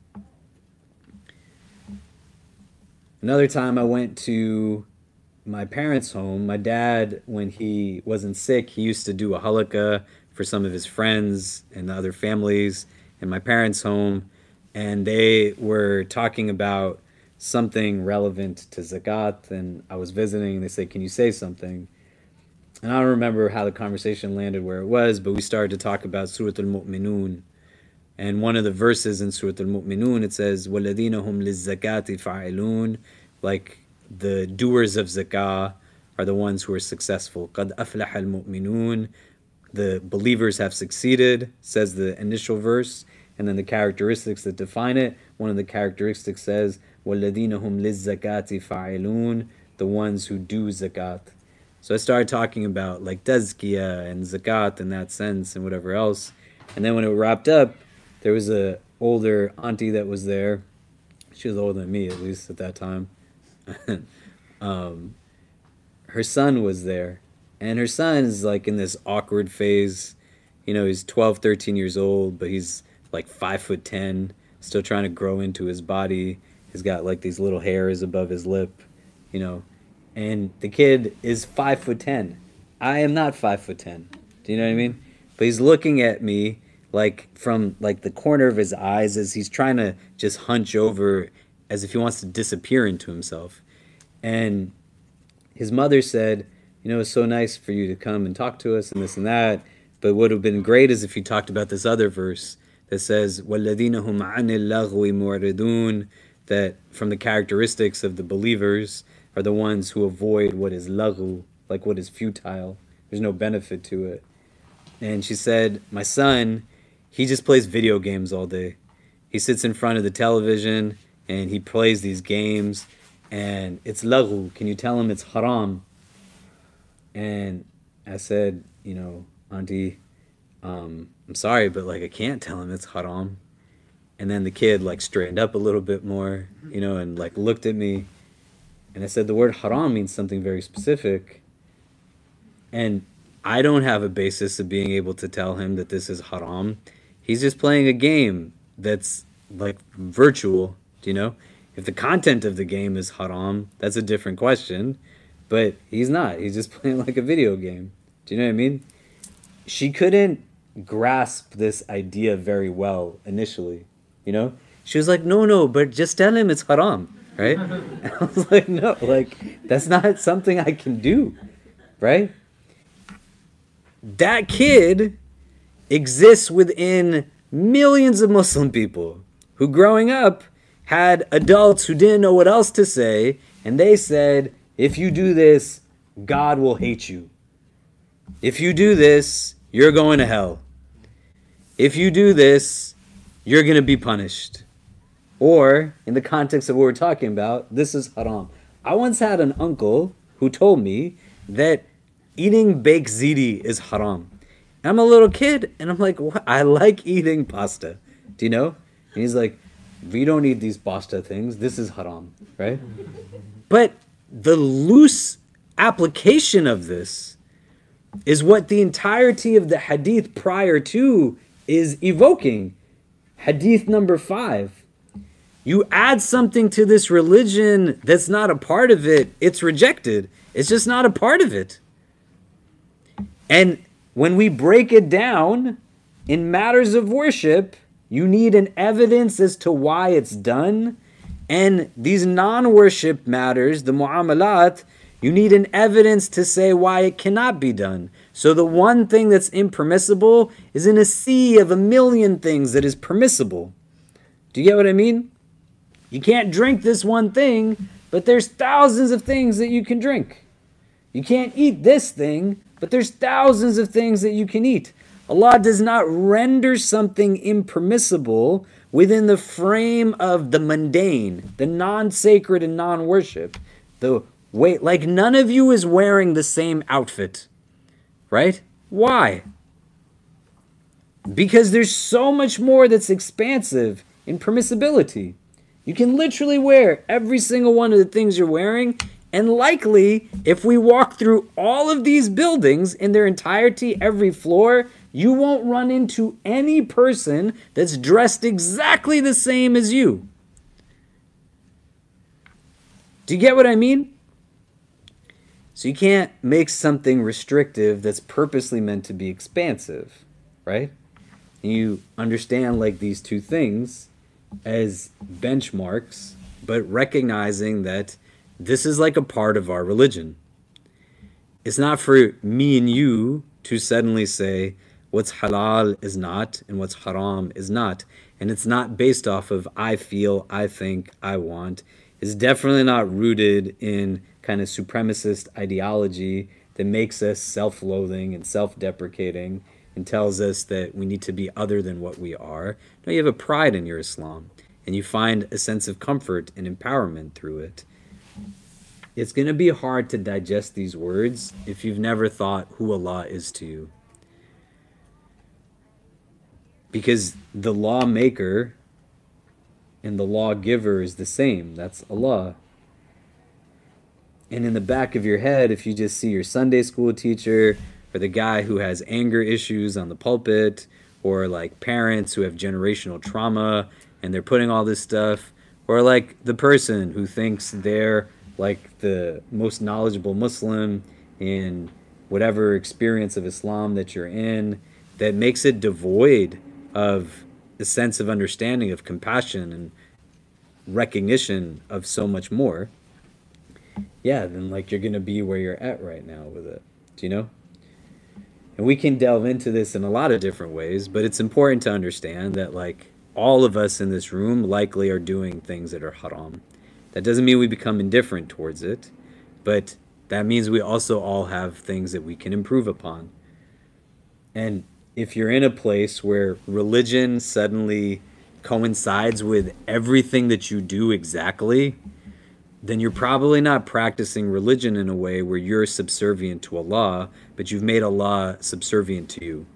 S2: Another time I went to my parents' home. My dad, when he wasn't sick, he used to do a halaqah for some of his friends and the other families in my parents' home. And they were talking about something relevant to zakat. And I was visiting and they said, can you say something? And I don't remember how the conversation landed where it was, but we started to talk about Surah Al-Mu'minun. And one of the verses in Surah Al-Mu'minun, it says, وَالَّذِينَ هُمْ لِلزَّكَاةِ فَاعِلُونَ, like the doers of zakah are the ones who are successful. قَدْ أَفْلَحَ الْمُؤْمِنُونَ, the believers have succeeded, says the initial verse. And then the characteristics that define it, one of the characteristics says, وَالَّذِينَ هُمْ لِلزَّكَاةِ فَاعِلُونَ, the ones who do zakat. So I started talking about like tazkiyah and zakat in that sense and whatever else. And then when it wrapped up, there was a older auntie that was there. She was older than me, at least at that time. her son was there. And her son is like in this awkward phase. You know, he's 12, 13 years old, but he's like 5'10", still trying to grow into his body. He's got like these little hairs above his lip, you know. And the kid is 5'10". I am not 5'10". Do you know what I mean? But he's looking at me like from like the corner of his eyes as he's trying to just hunch over as if he wants to disappear into himself. And his mother said, you know, it's so nice for you to come and talk to us and this and that. But what would have been great is if you talked about this other verse that says, وَالَّذِينَ هُمْ عَنِ اللَّغْوِ مُعْرِضُونَ, that from the characteristics of the believers are the ones who avoid what is laghu, like what is futile. There's no benefit to it. And she said, my son, he just plays video games all day. He sits in front of the television and he plays these games and it's laghu. Can you tell him it's haram? And I said, you know, Auntie, I'm sorry, but like I can't tell him it's haram. And then the kid like straightened up a little bit more, you know, and like looked at me. And I said, the word haram means something very specific. And I don't have a basis of being able to tell him that this is haram. He's just playing a game that's like virtual, do you know? If the content of the game is haram, that's a different question. But he's not. He's just playing like a video game. Do you know what I mean? She couldn't grasp this idea very well initially, you know? She was like, no, but just tell him it's haram, right? And I was like, no, like, that's not something I can do, right? That kid exists within millions of Muslim people who growing up had adults who didn't know what else to say, and they said, if you do this, God will hate you. If you do this, you're going to hell. If you do this, you're going to be punished. Or, in the context of what we're talking about, this is haram. I once had an uncle who told me that eating baked ziti is haram. And I'm a little kid, and I'm like, what? I like eating pasta. Do you know? And he's like, we don't eat these pasta things. This is haram, right? But the loose application of this is what the entirety of the hadith prior to is evoking. Hadith number 5. You add something to this religion that's not a part of it, it's rejected. It's just not a part of it. And when we break it down in matters of worship, you need an evidence as to why it's done. And these non-worship matters, the mu'amalat, you need an evidence to say why it cannot be done. So the one thing that's impermissible is in a sea of a million things that is permissible. Do you get what I mean? You can't drink this one thing, but there's thousands of things that you can drink. You can't eat this thing, but there's thousands of things that you can eat. Allah does not render something impermissible within the frame of the mundane, the non-sacred and non-worship. The way, like none of you is wearing the same outfit, right? Why? Because there's so much more that's expansive in permissibility. You can literally wear every single one of the things you're wearing, and likely, if we walk through all of these buildings in their entirety, every floor, you won't run into any person that's dressed exactly the same as you. Do you get what I mean? So you can't make something restrictive that's purposely meant to be expansive, right? And you understand like these two things as benchmarks, but recognizing that this is like a part of our religion. It's not for me and you to suddenly say what's halal is not and what's haram is not. And it's not based off of I feel, I think, I want. It's definitely not rooted in kind of supremacist ideology that makes us self-loathing and self-deprecating and tells us that we need to be other than what we are. No, you have a pride in your Islam, and you find a sense of comfort and empowerment through it. It's going to be hard to digest these words if you've never thought who Allah is to you. Because the lawmaker and the lawgiver is the same. That's Allah. And in the back of your head, if you just see your Sunday school teacher or the guy who has anger issues on the pulpit, or like parents who have generational trauma and they're putting all this stuff, or like the person who thinks they're like the most knowledgeable Muslim in whatever experience of Islam that you're in, that makes it devoid of a sense of understanding, of compassion and recognition of so much more, yeah, then like you're going to be where you're at right now with it. Do you know? And we can delve into this in a lot of different ways, but it's important to understand that like all of us in this room likely are doing things that are haram. That doesn't mean we become indifferent towards it, but that means we also all have things that we can improve upon. And if you're in a place where religion suddenly coincides with everything that you do exactly, then you're probably not practicing religion in a way where you're subservient to Allah, but you've made Allah subservient to you.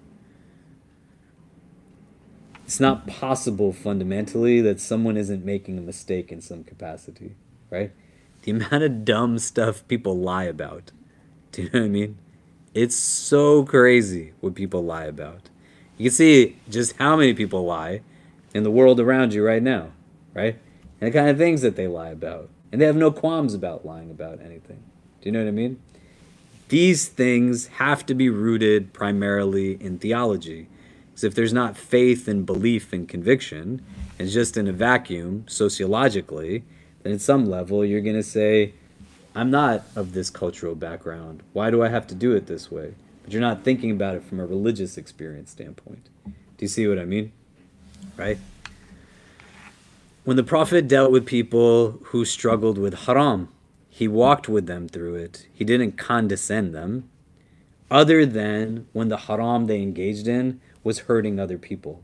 S2: It's not possible fundamentally that someone isn't making a mistake in some capacity, right? The amount of dumb stuff people lie about. Do you know what I mean? It's so crazy what people lie about. You can see just how many people lie in the world around you right now, right? And the kind of things that they lie about. And they have no qualms about lying about anything. Do you know what I mean? These things have to be rooted primarily in theology. Because if there's not faith and belief and conviction, and it's just in a vacuum, sociologically, then at some level you're going to say, I'm not of this cultural background. Why do I have to do it this way? But you're not thinking about it from a religious experience standpoint. Do you see what I mean? Right? When the Prophet dealt with people who struggled with haram, he walked with them through it. He didn't condescend them, other than when the haram they engaged in was hurting other people.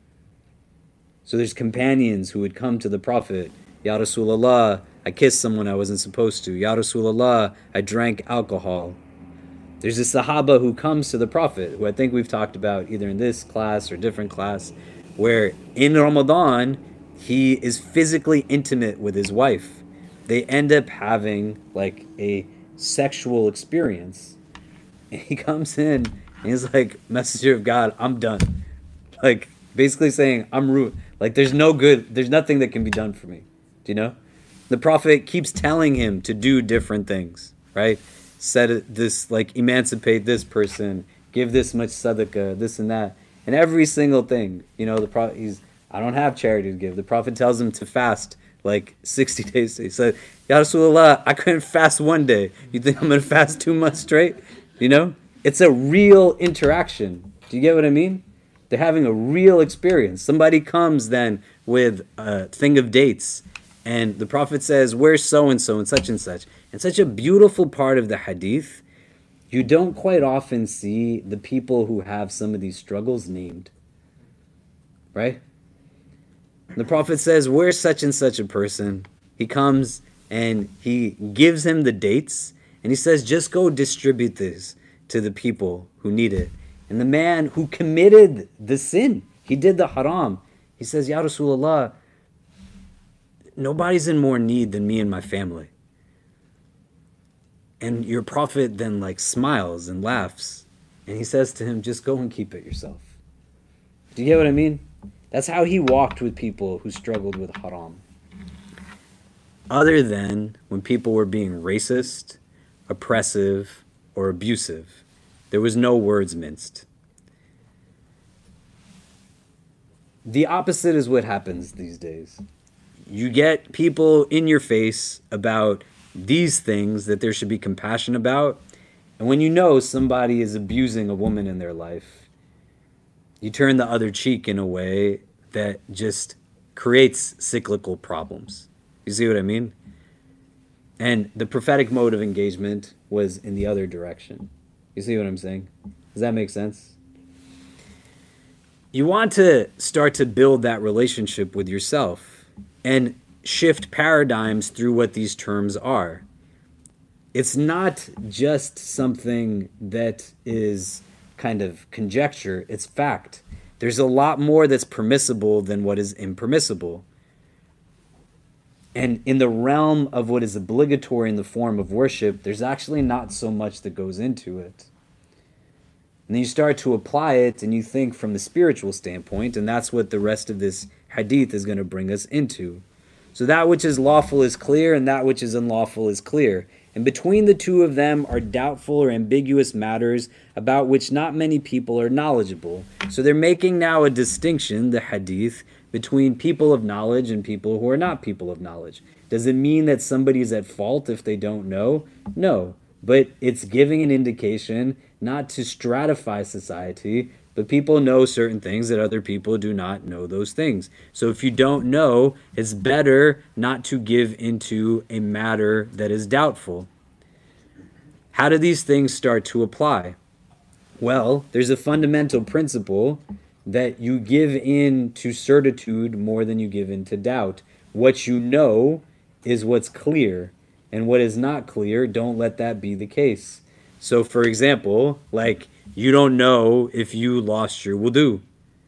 S2: So there's companions who would come to the Prophet, Ya Rasulullah, I kissed someone I wasn't supposed to. Ya Rasulullah, I drank alcohol. There's a Sahaba who comes to the Prophet, who I think we've talked about either in this class or different class, where in Ramadan, he is physically intimate with his wife. They end up having like a sexual experience. And he comes in and he's like, Messenger of God, I'm done. Like basically saying, I'm ruined. Like there's nothing that can be done for me. Do you know? The Prophet keeps telling him to do different things, right? Set this, like emancipate this person, give this much sadaqah, this and that. And every single thing, you know, the Prophet, I don't have charity to give. The Prophet tells him to fast like 60 days. He said, Ya Rasulullah, I couldn't fast one day. You think I'm going to fast 2 months straight? You know? It's a real interaction. Do you get what I mean? They're having a real experience. Somebody comes then with a thing of dates, and the Prophet says, where's so-and-so and such and such? And such a beautiful part of the hadith, you don't quite often see the people who have some of these struggles named. Right? The Prophet says, where's such and such a person? He comes and he gives him the dates, and he says, just go distribute this to the people who need it. And the man who committed the sin, he did the haram, he says, Ya Rasulullah, nobody's in more need than me and my family. And your Prophet then like smiles and laughs, and he says to him, just go and keep it yourself. Do you get what I mean? That's how he walked with people who struggled with haram. Other than when people were being racist, oppressive, or abusive, there was no words minced. The opposite is what happens these days. You get people in your face about these things that there should be compassion about, and when you know somebody is abusing a woman in their life, you turn the other cheek in a way that just creates cyclical problems. You see what I mean? And the prophetic mode of engagement was in the other direction. You see what I'm saying? Does that make sense? You want to start to build that relationship with yourself and shift paradigms through what these terms are. It's not just something that is kind of conjecture, it's fact. There's a lot more that's permissible than what is impermissible. And in the realm of what is obligatory in the form of worship, there's actually not so much that goes into it. And then you start to apply it and you think from the spiritual standpoint, and that's what the rest of this hadith is going to bring us into. So that which is lawful is clear, and that which is unlawful is clear. And between the two of them are doubtful or ambiguous matters about which not many people are knowledgeable. So they're making now a distinction, the hadith, between people of knowledge and people who are not people of knowledge. Does it mean that somebody's at fault if they don't know? No. But it's giving an indication not to stratify society, but people know certain things that other people do not know those things. So if you don't know, it's better not to give into a matter that is doubtful. How do these things start to apply? Well, there's a fundamental principle that you give in to certitude more than you give in to doubt. What you know is what's clear, and what is not clear, don't let that be the case. So for example, like, you don't know if you lost your wudu.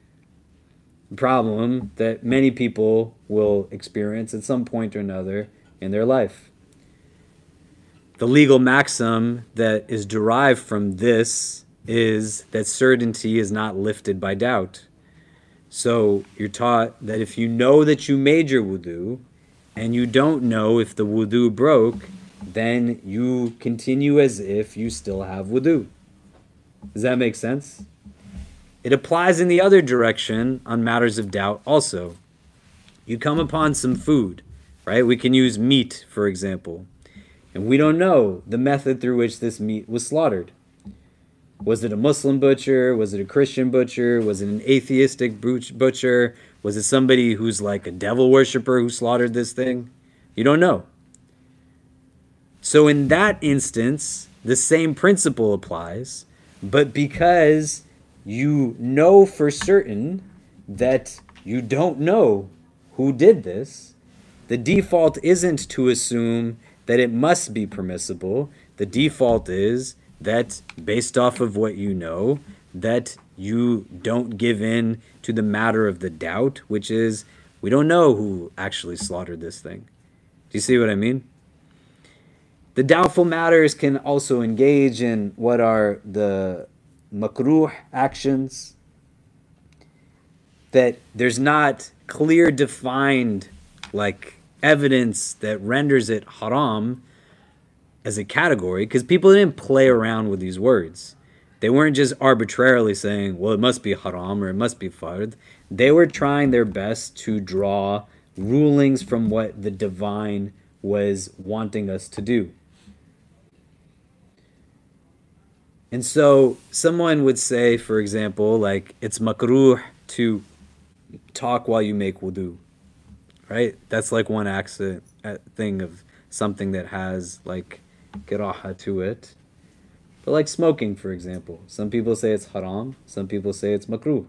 S2: Problem that many people will experience at some point or another in their life. The legal maxim that is derived from this is that certainty is not lifted by doubt. So you're taught that if you know that you made your wudu and you don't know if the wudu broke, then you continue as if you still have wudu. Does that make sense? It applies in the other direction on matters of doubt also. You come upon some food, right? We can use meat, for example. And we don't know the method through which this meat was slaughtered. Was it a Muslim butcher? Was it a Christian butcher? Was it an atheistic butcher? Was it somebody who's like a devil worshiper who slaughtered this thing? You don't know. So in that instance, the same principle applies, but because you know for certain that you don't know who did this, the default isn't to assume that it must be permissible. The default is that based off of what you know, that you don't give in to the matter of the doubt, which is, we don't know who actually slaughtered this thing. Do you see what I mean? The doubtful matters can also engage in what are the makruh actions, that there's not clear defined like evidence that renders it haram as a category, because people didn't play around with these words. They weren't just arbitrarily saying, well, it must be haram or it must be fard. They were trying their best to draw rulings from what the divine was wanting us to do. And so someone would say, for example, like, it's makruh to talk while you make wudu, right? That's like one thing of something that has like kiraha to it. But like smoking, for example, some people say it's haram, some people say it's makruh.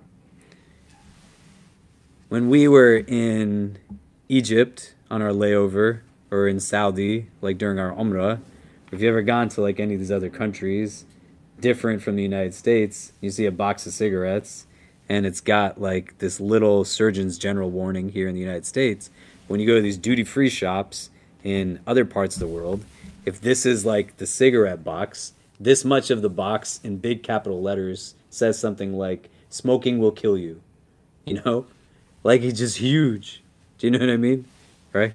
S2: When we were in Egypt on our layover, or in Saudi, like during our Umrah, if you've ever gone to like any of these other countries, different from the United States, you see a box of cigarettes, and it's got like this little Surgeon's General warning here in the United States. When you go to these duty-free shops in other parts of the world, if this is like the cigarette box, this much of the box in big capital letters says something like, smoking will kill you. You know? Like, it's just huge. Do you know what I mean? Right?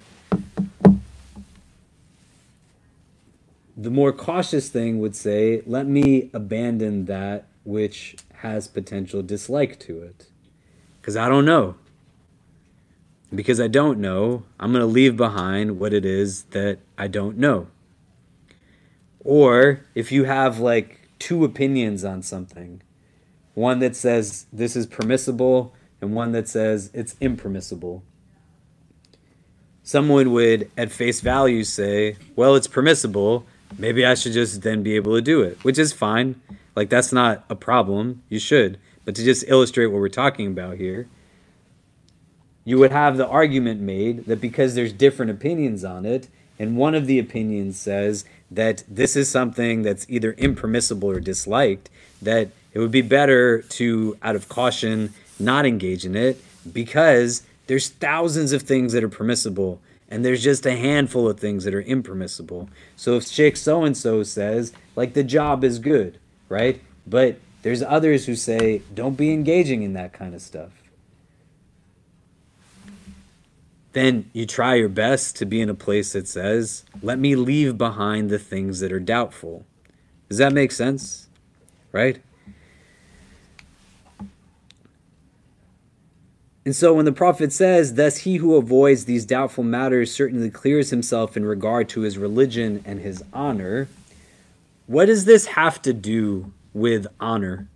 S2: The more cautious thing would say, let me abandon that which has potential dislike to it. Because I don't know. Because I don't know, I'm going to leave behind what it is that I don't know. Or if you have like two opinions on something, one that says this is permissible and one that says it's impermissible, someone would at face value say, well, it's permissible, maybe I should just then be able to do it, which is fine. Like, that's not a problem. You should. But to just illustrate what we're talking about here, you would have the argument made that because there's different opinions on it, and one of the opinions says that this is something that's either impermissible or disliked, that it would be better to, out of caution, not engage in it, because there's thousands of things that are permissible, And there's just a handful of things that are impermissible. So if Sheikh so-and-so says, like, the job is good, right? But there's others who say, don't be engaging in that kind of stuff. Then you try your best to be in a place that says, let me leave behind the things that are doubtful. Does that make sense? Right? And so when the Prophet says, thus he who avoids these doubtful matters certainly clears himself in regard to his religion and his honor, what does this have to do with honor?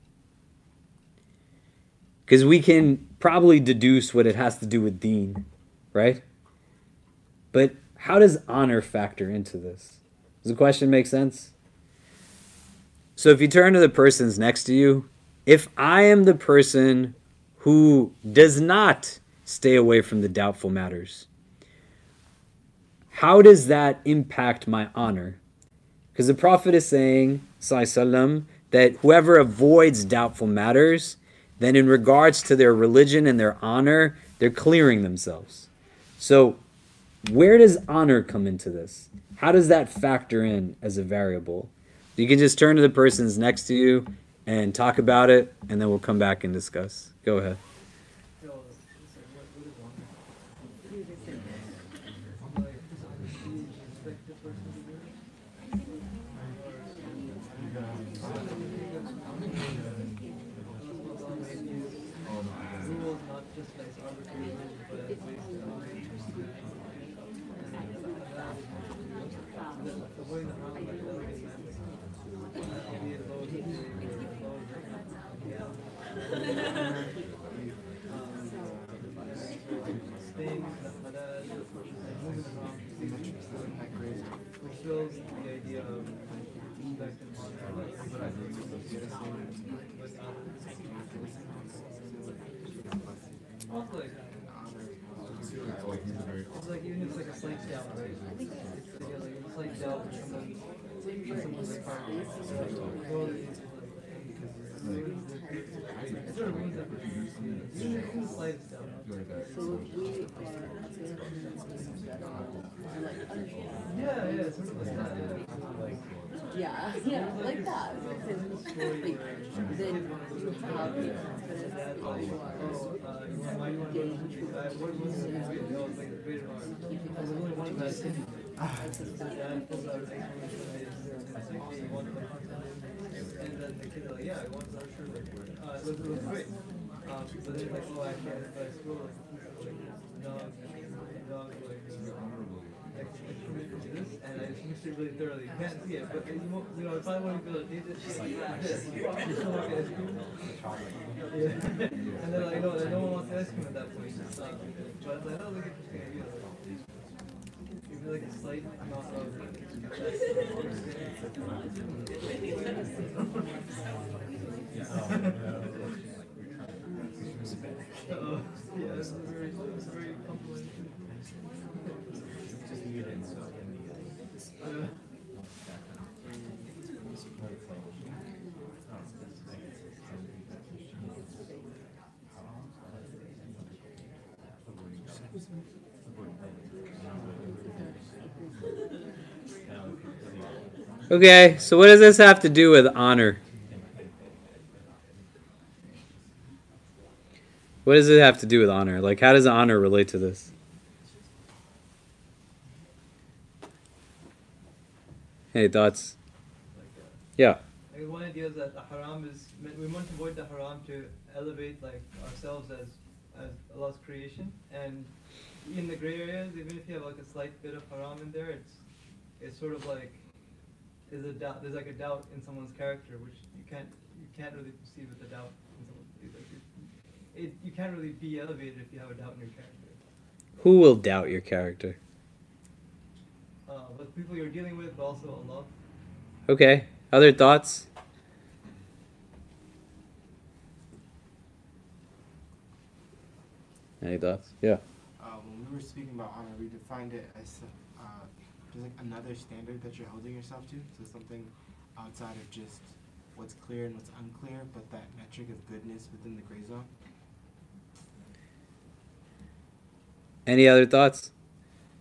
S2: Because we can probably deduce what it has to do with deen, right? But how does honor factor into this? Does the question make sense? So if you turn to the persons next to you, if I am the person who does not stay away from the doubtful matters, how does that impact my honor? Because the Prophet is saying, sallallahu alaihi wasallam, that whoever avoids doubtful matters, then in regards to their religion and their honor, they're clearing themselves. So where does honor come into this? How does that factor in as a variable? You can just turn to the persons next to you and talk about it, and then we'll come back and discuss. Go ahead.
S6: It's like even if it's like a slight doubt, right? It's like a slight doubt in someone's like heart. Well, it's sort of means that even the slightest doubt. Yeah, sort of like that.
S7: Yeah, like that. Because then you have the
S6: And then the kid like, yeah, I wanted to sure it was great. But then like, oh, I can't if I scroll like dog this, and I just mixed it really thoroughly. You can't see it, but you know, if I want to be able to do this, like this. And then like, no one wants ice cream at that point. But like, that was an interesting idea. Maybe like a slight amount of yeah, it's very complimentary.
S2: Okay, so what does this have to do with honor? What does it have to do with honor? Like, how does honor relate to this? Any thoughts? Yeah.
S6: Like one idea is that the haram is, we want to avoid the haram to elevate like ourselves as Allah's creation, and in the gray areas, even if you have like a slight bit of haram in there, it's sort of like there's a doubt. There's like a doubt in someone's character, which you can't really perceive with the doubt in someone. You can't really be elevated if you have a doubt in your character.
S2: Who will doubt your character?
S6: But people you're dealing with, but also Allah.
S2: Okay. Other thoughts? Any thoughts? Yeah.
S5: When we were speaking about honor, we defined it as there's like another standard that you're holding yourself to. So something outside of just what's clear and what's unclear, but that metric of goodness within the gray zone.
S2: Any other thoughts?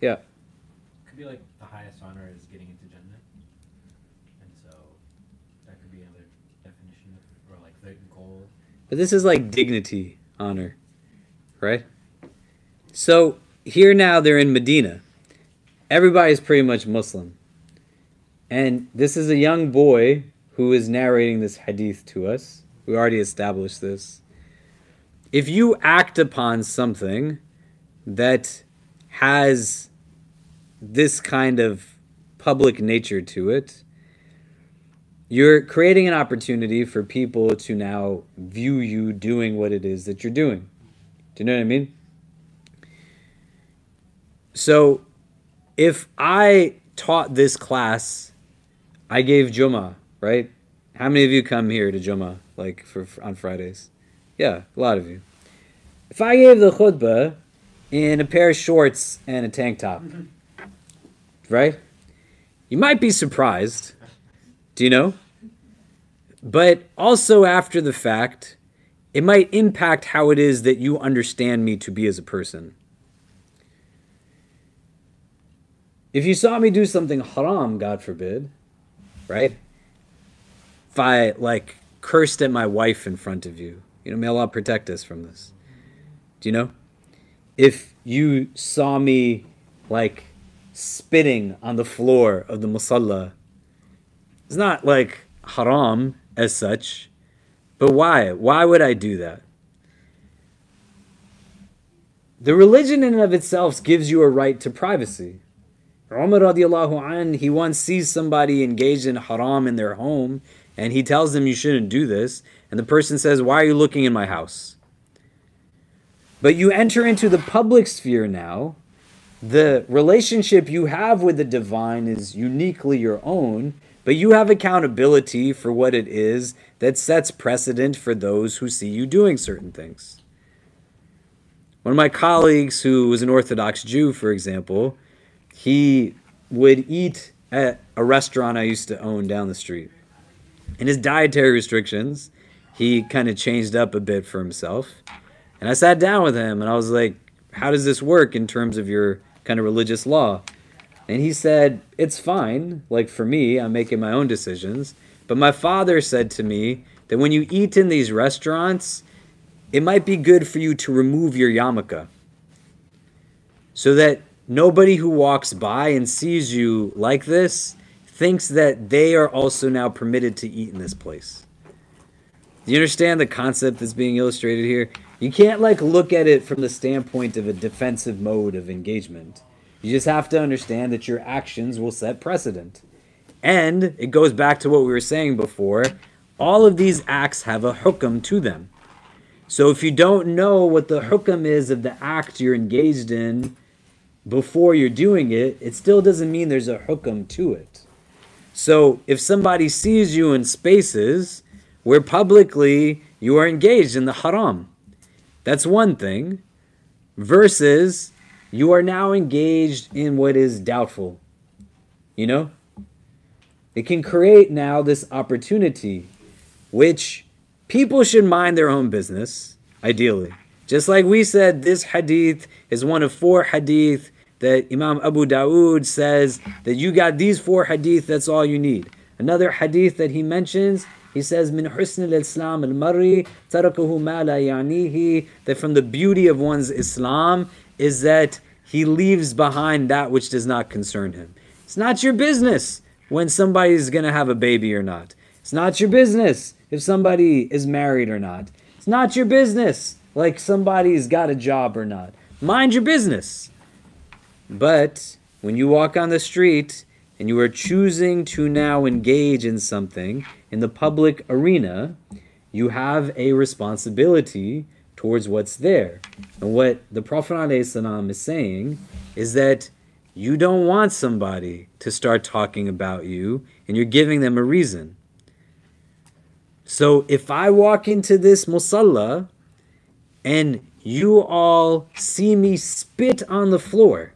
S2: Yeah.
S8: Could be like the highest honor is getting into Jannah. And so that could be another definition of, or like the goal.
S2: But this is like dignity, honor, right? So here now they're in Medina. Everybody's pretty much Muslim. And this is a young boy who is narrating this hadith to us. We already established this. If you act upon something that has this kind of public nature to it, you're creating an opportunity for people to now view you doing what it is that you're doing. Do you know what I mean? So, if I taught this class, I gave Jummah, right? How many of you come here to Jummah, like on Fridays? Yeah, a lot of you. If I gave the khutbah in a pair of shorts and a tank top, right? You might be surprised. Do you know? But also after the fact, it might impact how it is that you understand me to be as a person. If you saw me do something haram, God forbid, right? If I like cursed at my wife in front of you, may Allah protect us from this. Do you know? If you saw me like spitting on the floor of the musalla, it's not like haram as such, but why? Why would I do that? The religion in and of itself gives you a right to privacy. Umar radiallahu anh, he once sees somebody engaged in haram in their home, and he tells them you shouldn't do this, and the person says, why are you looking in my house? But you enter into the public sphere now. The relationship you have with the divine is uniquely your own, but you have accountability for what it is that sets precedent for those who see you doing certain things. One of my colleagues who was an Orthodox Jew, for example, he would eat at a restaurant I used to own down the street. In his dietary restrictions, he kind of changed up a bit for himself. And I sat down with him and I was like, how does this work in terms of your kind of religious law? And he said, it's fine. Like for me, I'm making my own decisions. But my father said to me that when you eat in these restaurants, it might be good for you to remove your yarmulke, so that nobody who walks by and sees you like this thinks that they are also now permitted to eat in this place. Do you understand the concept that's being illustrated here? You can't look at it from the standpoint of a defensive mode of engagement. You just have to understand that your actions will set precedent. And it goes back to what we were saying before. All of these acts have a hukam to them. So if you don't know what the hukam is of the act you're engaged in before you're doing it, it still doesn't mean there's a hukam to it. So if somebody sees you in spaces where publicly you are engaged in the haram, that's one thing, versus you are now engaged in what is doubtful. It can create now this opportunity, which people should mind their own business, ideally. Just like we said, this hadith is one of 4 hadith that Imam Abu Dawood says that you got these 4 hadith, that's all you need. Another hadith that he mentions, he says, Min husn al-Islam al-marri tarakahu ma la ya'nihi, that from the beauty of one's Islam is that he leaves behind that which does not concern him. It's not your business when somebody's going to have a baby or not. It's not your business if somebody is married or not. It's not your business like somebody's got a job or not. Mind your business. But when you walk on the street and you are choosing to now engage in something in the public arena, you have a responsibility towards what's there. And what the Prophet ﷺ is saying is that you don't want somebody to start talking about you, and you're giving them a reason. So if I walk into this musalla and you all see me spit on the floor,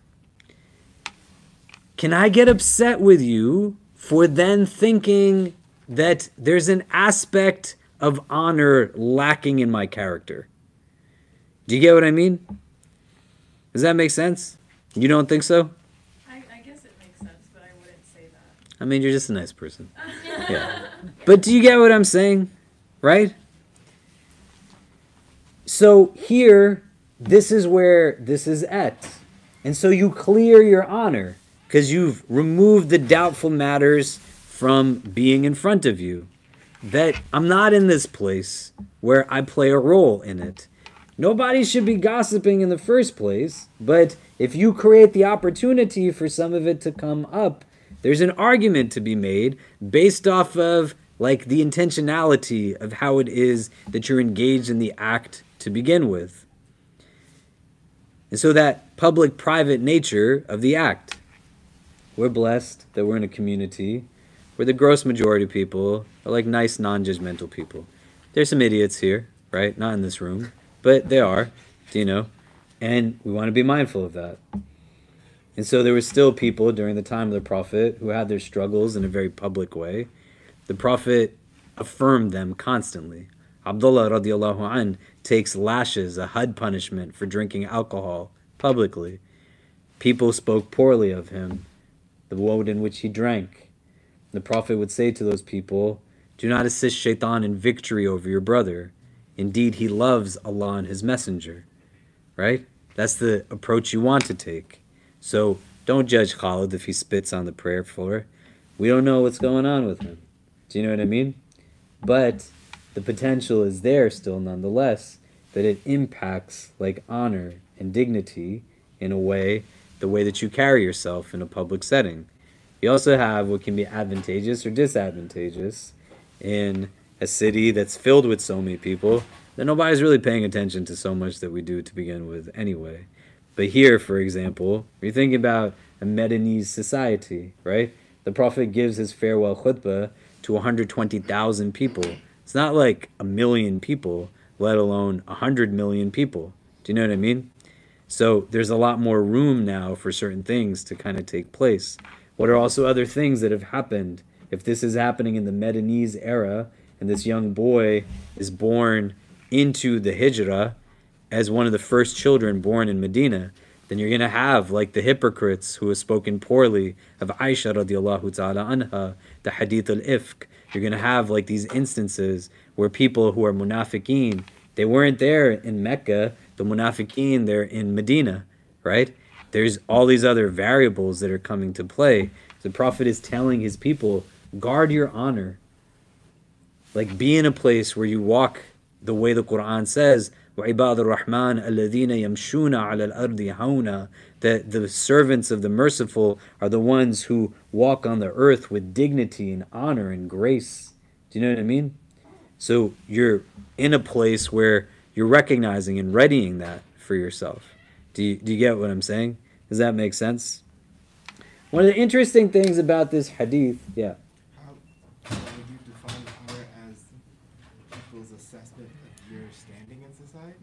S2: can I get upset with you for then thinking that there's an aspect of honor lacking in my character? Do you get what I mean? Does that make sense? You don't think so?
S9: I guess it makes sense, but I wouldn't say that.
S2: I mean, you're just a nice person. Yeah. But do you get what I'm saying? Right? So here, this is where this is at. And so you clear your honor because you've removed the doubtful matters from being in front of you. That I'm not in this place where I play a role in it. Nobody should be gossiping in the first place, but if you create the opportunity for some of it to come up, there's an argument to be made based off of like the intentionality of how it is that you're engaged in the act to begin with. And so that public-private nature of the act. We're blessed that we're in a community where the gross majority of people are like nice, non-judgmental people. There's some idiots here, right? Not in this room, but they are, you know, and we want to be mindful of that. And so there were still people during the time of the Prophet who had their struggles in a very public way. The Prophet affirmed them constantly. Abdullah radiallahu anh takes lashes, a had punishment for drinking alcohol publicly. People spoke poorly of him, the woad in which he drank. The Prophet would say to those people, do not assist shaitan in victory over your brother. Indeed, he loves Allah and his messenger. Right? That's the approach you want to take. So don't judge Khalid if he spits on the prayer floor. We don't know what's going on with him. Do you know what I mean? But the potential is there still nonetheless that it impacts like honor and dignity in a way, the way that you carry yourself in a public setting. You also have what can be advantageous or disadvantageous in a city that's filled with so many people that nobody's really paying attention to so much that we do to begin with anyway. But here, for example, you're thinking about a Medinese society, right? The Prophet gives his farewell khutbah to 120,000 people. It's not like 1 million people, let alone 100 million people. Do you know what I mean? So there's a lot more room now for certain things to kind of take place. What are also other things that have happened? If this is happening in the Medinese era, and this young boy is born into the Hijrah as one of the first children born in Medina, then you're going to have like the hypocrites who have spoken poorly of Aisha radiallahu ta'ala anha, the Hadith al-Ifk. You're going to have like these instances where people who are munafiqeen, they weren't there in Mecca, the munafiqeen, they're in Medina, right? There's all these other variables that are coming to play. The Prophet is telling his people, guard your honor. Like be in a place where you walk the way the Quran says, وَعِبَادُ الرَّحْمَنِ الَّذِينَ يَمْشُونَ عَلَى الْأَرْضِ هَوْنًا, that the servants of the merciful are the ones who walk on the earth with dignity and honor and grace. Do you know what I mean? So you're in a place where you're recognizing and readying that for yourself. Do you get what I'm saying? Does that make sense? One of the interesting things about this hadith, yeah.
S5: How would you define honor as people's assessment of your standing in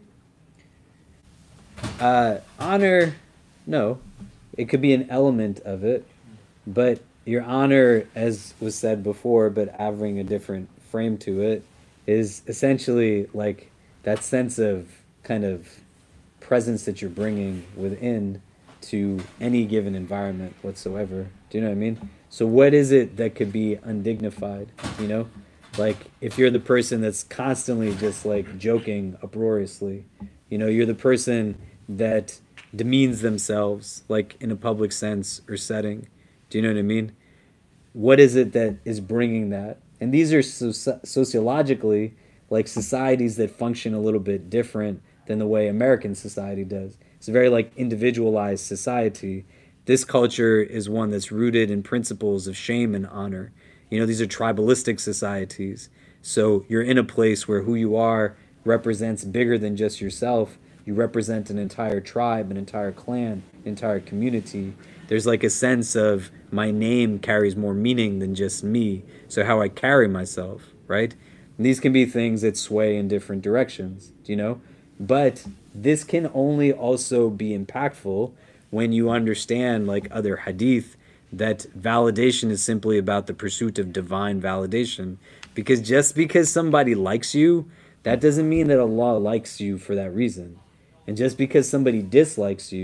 S5: society?
S2: Honor, no. It could be an element of it, but your honor, as was said before, but having a different frame to it, is essentially like that sense of kind of presence that you're bringing within to any given environment whatsoever. Do you know what I mean? So what is it that could be undignified, you know? Like if you're the person that's constantly just like joking uproariously, you know, you're the person that demeans themselves like in a public sense or setting. Do you know what I mean? What is it that is bringing that? And these are sociologically like societies that function a little bit different than the way American society does. It's a very like individualized society. This culture is one that's rooted in principles of shame and honor. You know, these are tribalistic societies. So you're in a place where who you are represents bigger than just yourself. You represent an entire tribe, an entire clan, an entire community. There's like a sense of my name carries more meaning than just me. So how I carry myself, right? And these can be things that sway in different directions, you know? But this can only also be impactful when you understand, like other hadith, that validation is simply about the pursuit of divine validation. Because just because somebody likes you, that doesn't mean that Allah likes you for that reason. And just because somebody dislikes you,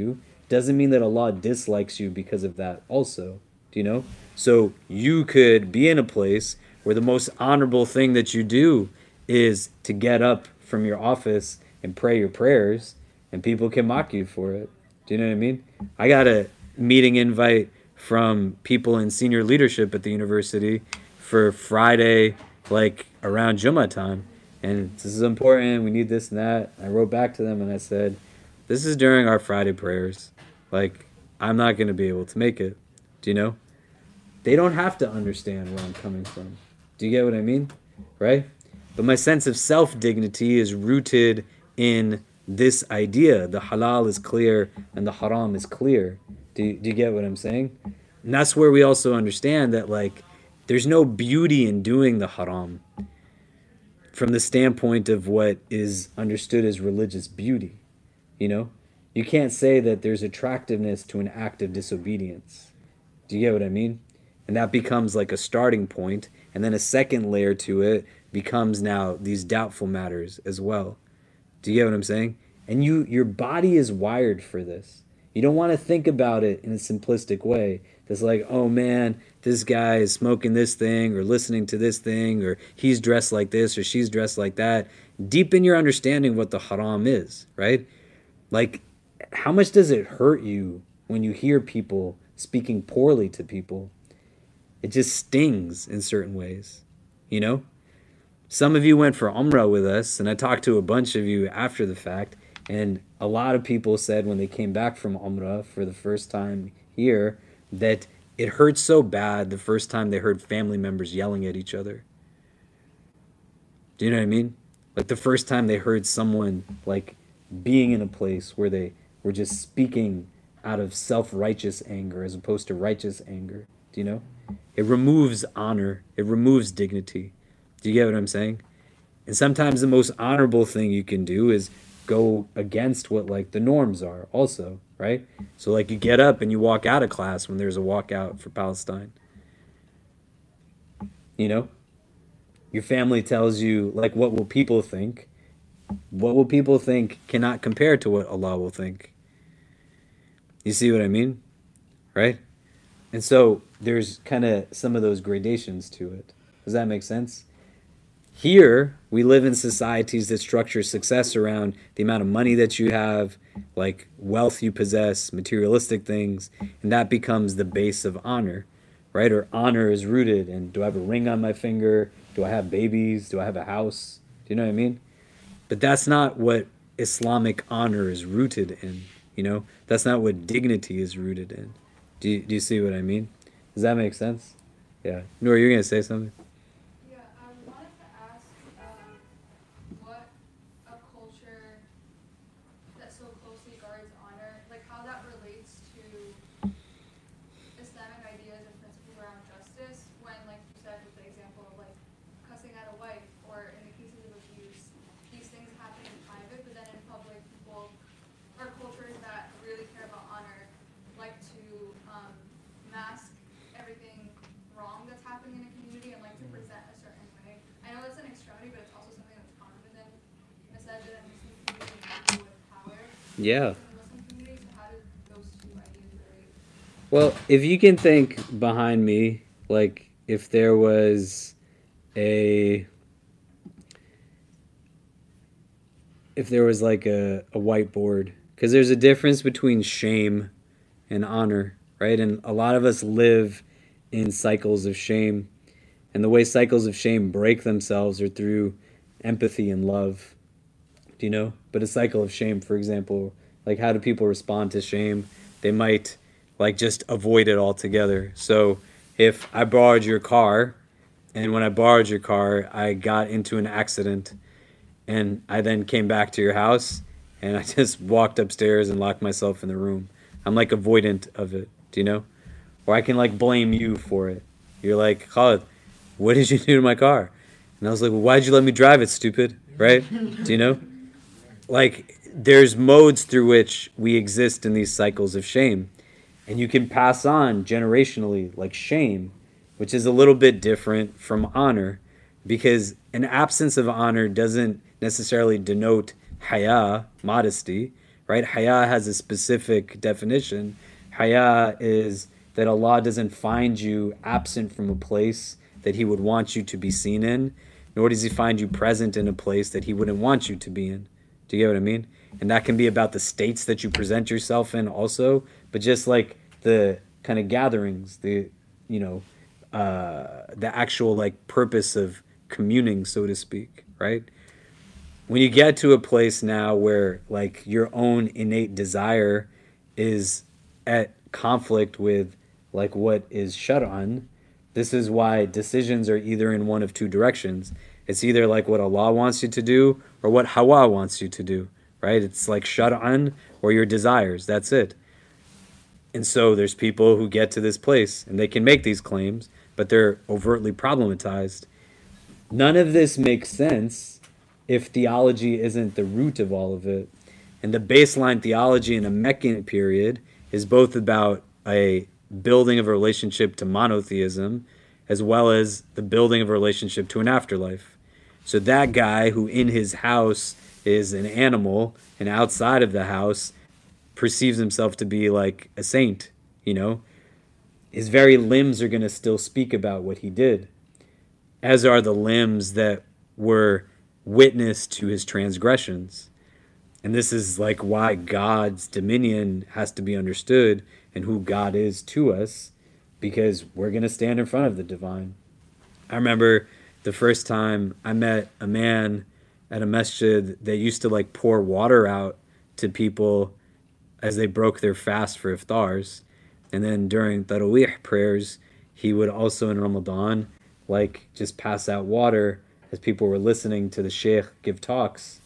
S2: doesn't mean that Allah dislikes you because of that also. Do you know? So you could be in a place where the most honorable thing that you do is to get up from your office and pray your prayers, and people can mock you for it. Do you know what I mean? I got a meeting invite from people in senior leadership at the university for Friday, like around Jummah time. And this is important, we need this and that. I wrote back to them and I said, this is during our Friday prayers. Like, I'm not going to be able to make it. Do you know? They don't have to understand where I'm coming from. Do you get what I mean? Right? But my sense of self-dignity is rooted in this idea. The halal is clear and the haram is clear. Do you get what I'm saying? And that's where we also understand that, like, there's no beauty in doing the haram from the standpoint of what is understood as religious beauty. You know? You can't say that there's attractiveness to an act of disobedience. Do you get what I mean? And that becomes like a starting point, and then a second layer to it becomes now these doubtful matters as well. Do you get what I'm saying? And your body is wired for this. You don't want to think about it in a simplistic way. That's like, oh man, this guy is smoking this thing or listening to this thing, or he's dressed like this or she's dressed like that. Deepen your understanding what the haram is, right? Like, how much does it hurt you when you hear people speaking poorly to people? It just stings in certain ways, you know? Some of you went for Umrah with us, and I talked to a bunch of you after the fact, and a lot of people said when they came back from Umrah for the first time here that it hurt so bad the first time they heard family members yelling at each other. Do you know what I mean? Like the first time they heard someone like being in a place where they were just speaking out of self-righteous anger as opposed to righteous anger. Do you know? It removes honor. It removes dignity. Do you get what I'm saying? And sometimes the most honorable thing you can do is go against what like the norms are also, right? So like you get up and you walk out of class when there's a walkout for Palestine. You know? Your family tells you, like, what will people think? What will people think cannot compare to what Allah will think. You see what I mean? Right? And so there's kind of some of those gradations to it. Does that make sense? Here, we live in societies that structure success around the amount of money that you have, like wealth you possess, materialistic things, and that becomes the base of honor, right? Or honor is rooted in, do I have a ring on my finger? Do I have babies? Do I have a house? Do you know what I mean? But that's not what Islamic honor is rooted in, you know? That's not what dignity is rooted in. Do you see what I mean? Does that make sense? Yeah. Noor, you're going to say something?
S4: Yeah, I wanted to ask what a culture that so closely guards honor, like how that relates to Islamic ideas and principles around justice when, like you said with the example of like cussing at a wife, or in the cases of abuse, these things happen in private, but then in public people, or cultures that really care about honor, like to mask everything wrong that's happening in a community and like to present a certain way. I know that's an extremity, but it's also something that's common within Masajid and Muslim communities and people with power.
S2: Yeah.
S4: In Muslim communities, so how do those two ideas relate?
S2: Well, if you can think behind me, like if there was like a whiteboard, because there's a difference between shame and honor, right? And a lot of us live in cycles of shame, and the way cycles of shame break themselves are through empathy and love. Do you know? But a cycle of shame, for example, like how do people respond to shame? They might like just avoid it altogether. So if I borrowed your car, and when I borrowed your car, I got into an accident, and I then came back to your house, and I just walked upstairs and locked myself in the room. I'm like avoidant of it, do you know? Or I can like blame you for it. You're like, Khalid, what did you do to my car? And I was like, well, why'd you let me drive it, stupid? Right? Do you know? Like, there's modes through which we exist in these cycles of shame. And you can pass on generationally, like shame, which is a little bit different from honor, because an absence of honor doesn't necessarily denote haya, modesty, right? Haya has a specific definition. Haya is that Allah doesn't find you absent from a place that He would want you to be seen in, nor does He find you present in a place that He wouldn't want you to be in. Do you get what I mean? And that can be about the states that you present yourself in also, but just like the kind of gatherings, the actual like purpose of communing, so to speak, right? When you get to a place now where like your own innate desire is at conflict with like what is shar'an, this is why decisions are either in one of two directions. It's either like what Allah wants you to do or what Hawa wants you to do, right? It's like shar'an or your desires, that's it. And so there's people who get to this place and they can make these claims, but they're overtly problematized. None of this makes sense if theology isn't the root of all of it. And the baseline theology in the Meccan period is both about a building of a relationship to monotheism as well as the building of a relationship to an afterlife. So that guy who in his house is an animal and outside of the house perceives himself to be like a saint, his very limbs are going to still speak about what he did, as are the limbs that were witness to his transgressions. And this is like why God's dominion has to be understood and who God is to us, because we're going to stand in front of the divine. I remember the first time I met a man at a masjid that used to like pour water out to people as they broke their fast for iftars. And then during Tarawih prayers, he would also in Ramadan like just pass out water as people were listening to the sheikh give talks.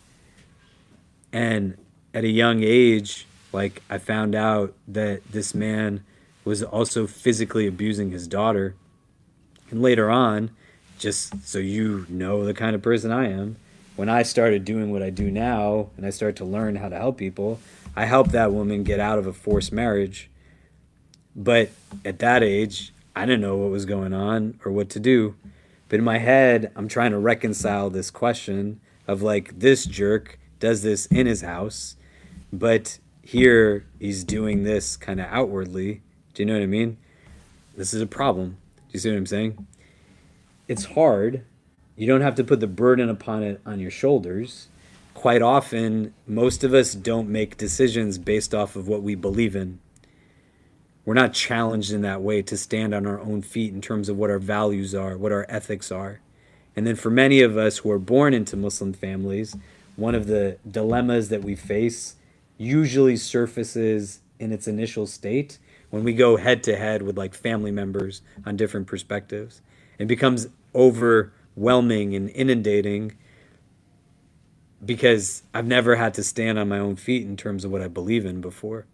S2: And at a young age, like I found out that this man was also physically abusing his daughter. And later on, just so you know the kind of person I am, when I started doing what I do now and I started to learn how to help people, I helped that woman get out of a forced marriage. But at that age, I didn't know what was going on or what to do. But in my head, I'm trying to reconcile this question of like, this jerk does this in his house, but here he's doing this kind of outwardly. Do you know what I mean? This is a problem. Do you see what I'm saying? It's hard. You don't have to put the burden upon it on your shoulders. Quite often, most of us don't make decisions based off of what we believe in. We're not challenged in that way to stand on our own feet in terms of what our values are, what our ethics are. And then for many of us who are born into Muslim families, one of the dilemmas that we face usually surfaces in its initial state when we go head to head with like family members on different perspectives. It becomes overwhelming and inundating because I've never had to stand on my own feet in terms of what I believe in before,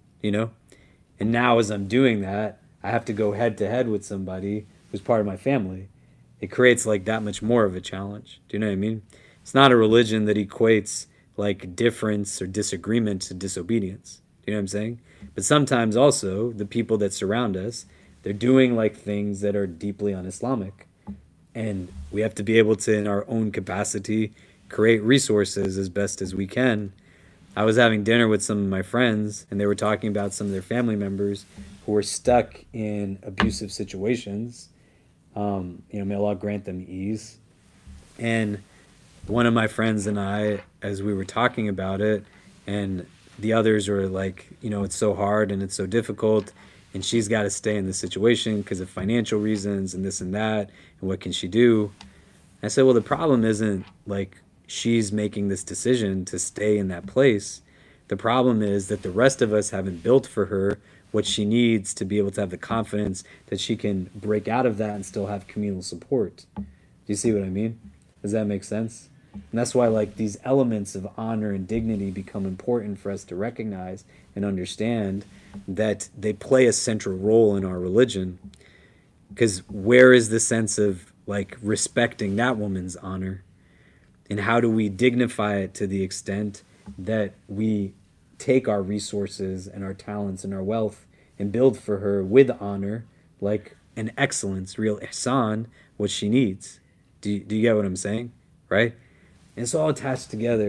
S2: And now as I'm doing that, I have to go head to head with somebody who's part of my family. It creates like that much more of a challenge. Do you know what I mean? It's not a religion that equates like difference or disagreement to disobedience. Do you know what I'm saying? But sometimes also the people that surround us, they're doing like things that are deeply un-Islamic. And we have to be able to, in our own capacity, create resources as best as we can. I was having dinner with some of my friends, and they were talking about some of their family members who were stuck in abusive situations. May Allah grant them ease. And one of my friends and I, as we were talking about it, and the others were like, it's so hard and it's so difficult, and she's got to stay in this situation because of financial reasons and this and that, and what can she do? I said, well, the problem isn't like she's making this decision to stay in that place. The problem is that the rest of us haven't built for her what she needs to be able to have the confidence that she can break out of that and still have communal support. Do you see what I mean? Does that make sense? And that's why like these elements of honor and dignity become important for us to recognize and understand that they play a central role in our religion. Because where is the sense of like respecting that woman's honor? And how do we dignify it to the extent that we take our resources and our talents and our wealth and build for her with honor, like an excellence, real ihsan, what she needs? Do you get what I'm saying? Right? And it's all attached together.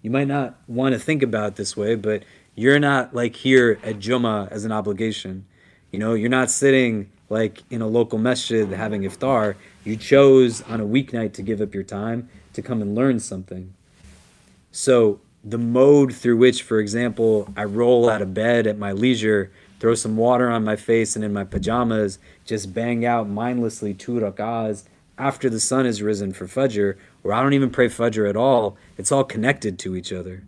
S2: You might not want to think about it this way, but you're not like here at Jummah as an obligation. You know, you're not sitting like in a local masjid having iftar. You chose on a weeknight to give up your time to come and learn something. So the mode through which, for example, I roll out of bed at my leisure, throw some water on my face and in my pajamas, just bang out mindlessly 2 rak'ahs after the sun has risen for Fajr, or I don't even pray Fajr at all, it's all connected to each other.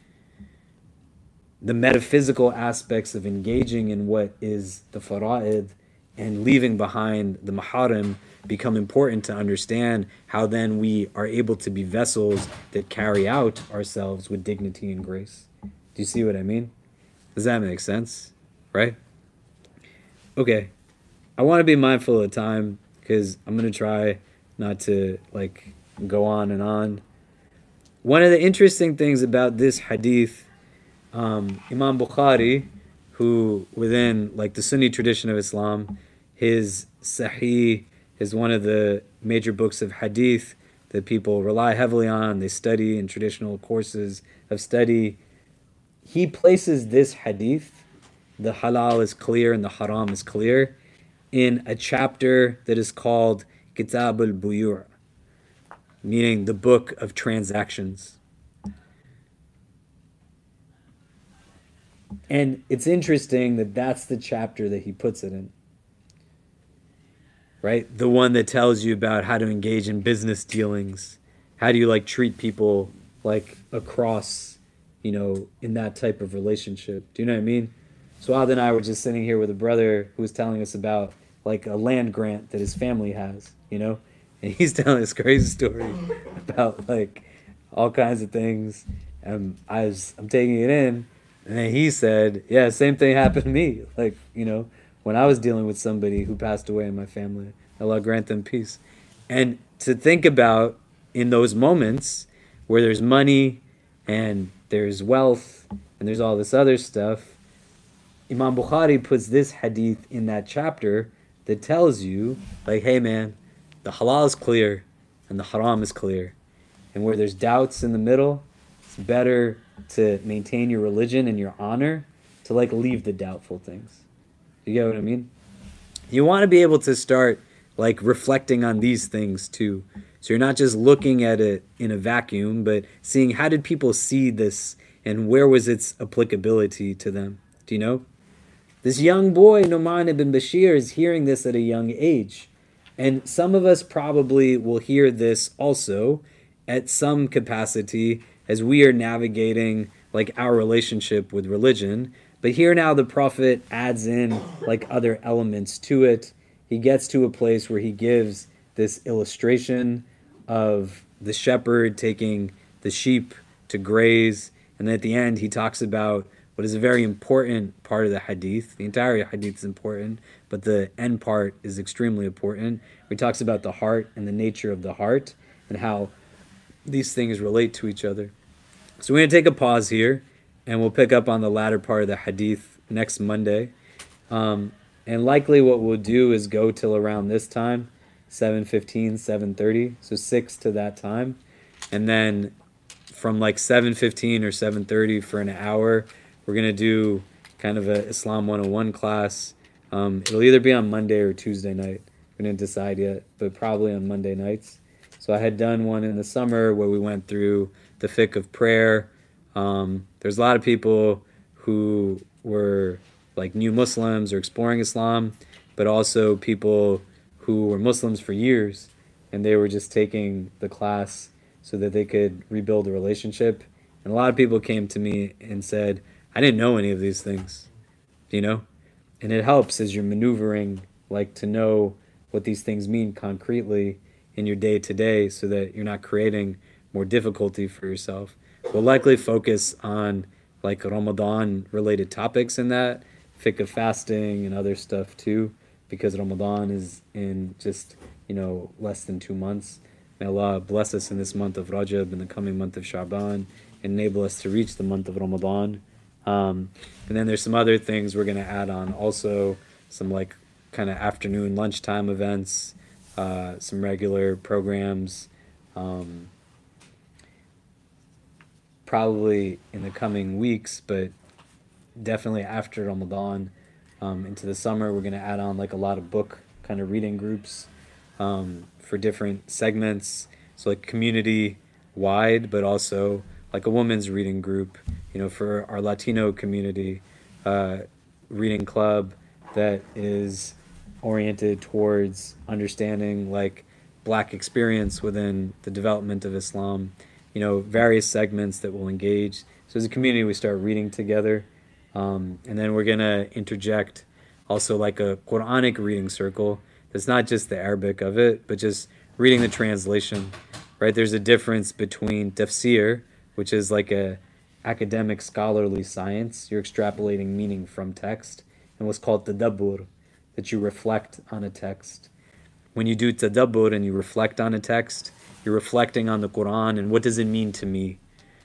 S2: The metaphysical aspects of engaging in what is the fara'id and leaving behind the maharim become important to understand how then we are able to be vessels that carry out ourselves with dignity and grace. Do you see what I mean? Does that make sense? Right? Okay. I want to be mindful of time because I'm going to try not to like go on and on. One of the interesting things about this hadith, Imam Bukhari, who within like the Sunni tradition of Islam, his Sahih is one of the major books of hadith that people rely heavily on. They study in traditional courses of study. He places this hadith, the halal is clear and the haram is clear, in a chapter that is called Kitab al-Buyu', meaning the book of transactions. And it's interesting that that's the chapter that he puts it in. Right? The one that tells you about how to engage in business dealings. How do you like treat people like across, you know, in that type of relationship? Do you know what I mean? Suad and I were just sitting here with a brother who was telling us about like a land grant that his family has, you know? And he's telling this crazy story about like all kinds of things. And I'm taking it in. And then he said, yeah, same thing happened to me. Like, you know, when I was dealing with somebody who passed away in my family, Allah grant them peace. And to think about in those moments where there's money and there's wealth and there's all this other stuff, Imam Bukhari puts this hadith in that chapter that tells you, like, hey man, the halal is clear and the haram is clear. And where there's doubts in the middle, it's better to maintain your religion and your honor to like leave the doubtful things. You get what I mean? You want to be able to start like reflecting on these things too. So you're not just looking at it in a vacuum, but seeing how did people see this and where was its applicability to them. Do you know? This young boy, Nu'man ibn Bashir, is hearing this at a young age. And some of us probably will hear this also at some capacity as we are navigating like our relationship with religion. But here now the Prophet adds in like other elements to it. He gets to a place where he gives this illustration of the shepherd taking the sheep to graze. And then at the end he talks about what is a very important part of the hadith. The entire hadith is important, but the end part is extremely important. He talks about the heart and the nature of the heart and how these things relate to each other. So we're going to take a pause here, and we'll pick up on the latter part of the hadith next Monday. And likely what we'll do is go till around this time, 7:15, 7:30, so 6 to that time. And then from like 7:15 or 7:30 for an hour, we're going to do kind of a Islam 101 class. It'll either be on Monday or Tuesday night. We didn't decide yet, but probably on Monday nights. So I had done one in the summer where we went through the fiqh of prayer. There's a lot of people who were like new Muslims or exploring Islam, but also people who were Muslims for years, and they were just taking the class so that they could rebuild a relationship. And a lot of people came to me and said, I didn't know any of these things, you know? And it helps as you're maneuvering, like to know what these things mean concretely in your day-to-day so that you're not creating more difficulty for yourself. We'll likely focus on like Ramadan-related topics in that, fiqh of fasting and other stuff too, because Ramadan is in just, you know, less than 2 months. May Allah bless us in this month of Rajab and the coming month of Sha'ban, enable us to reach the month of Ramadan. And then there's some other things we're going to add on also, some like kind of afternoon lunchtime events, some regular programs, probably in the coming weeks, but definitely after Ramadan, into the summer, we're going to add on like a lot of book kind of reading groups for different segments. So like community wide, but also like a women's reading group, for our Latino community, reading club that is oriented towards understanding like Black experience within the development of Islam, various segments that will engage. So as a community, we start reading together. And then we're going to interject also like a Quranic reading circle. That's not just the Arabic of it, but just reading the translation, right? There's a difference between tafsir, which is like a academic scholarly science. You're extrapolating meaning from text, and what's called tadabbur, that you reflect on a text. When you do tadabbur and you reflect on a text, you're reflecting on the Quran and what does it mean to me?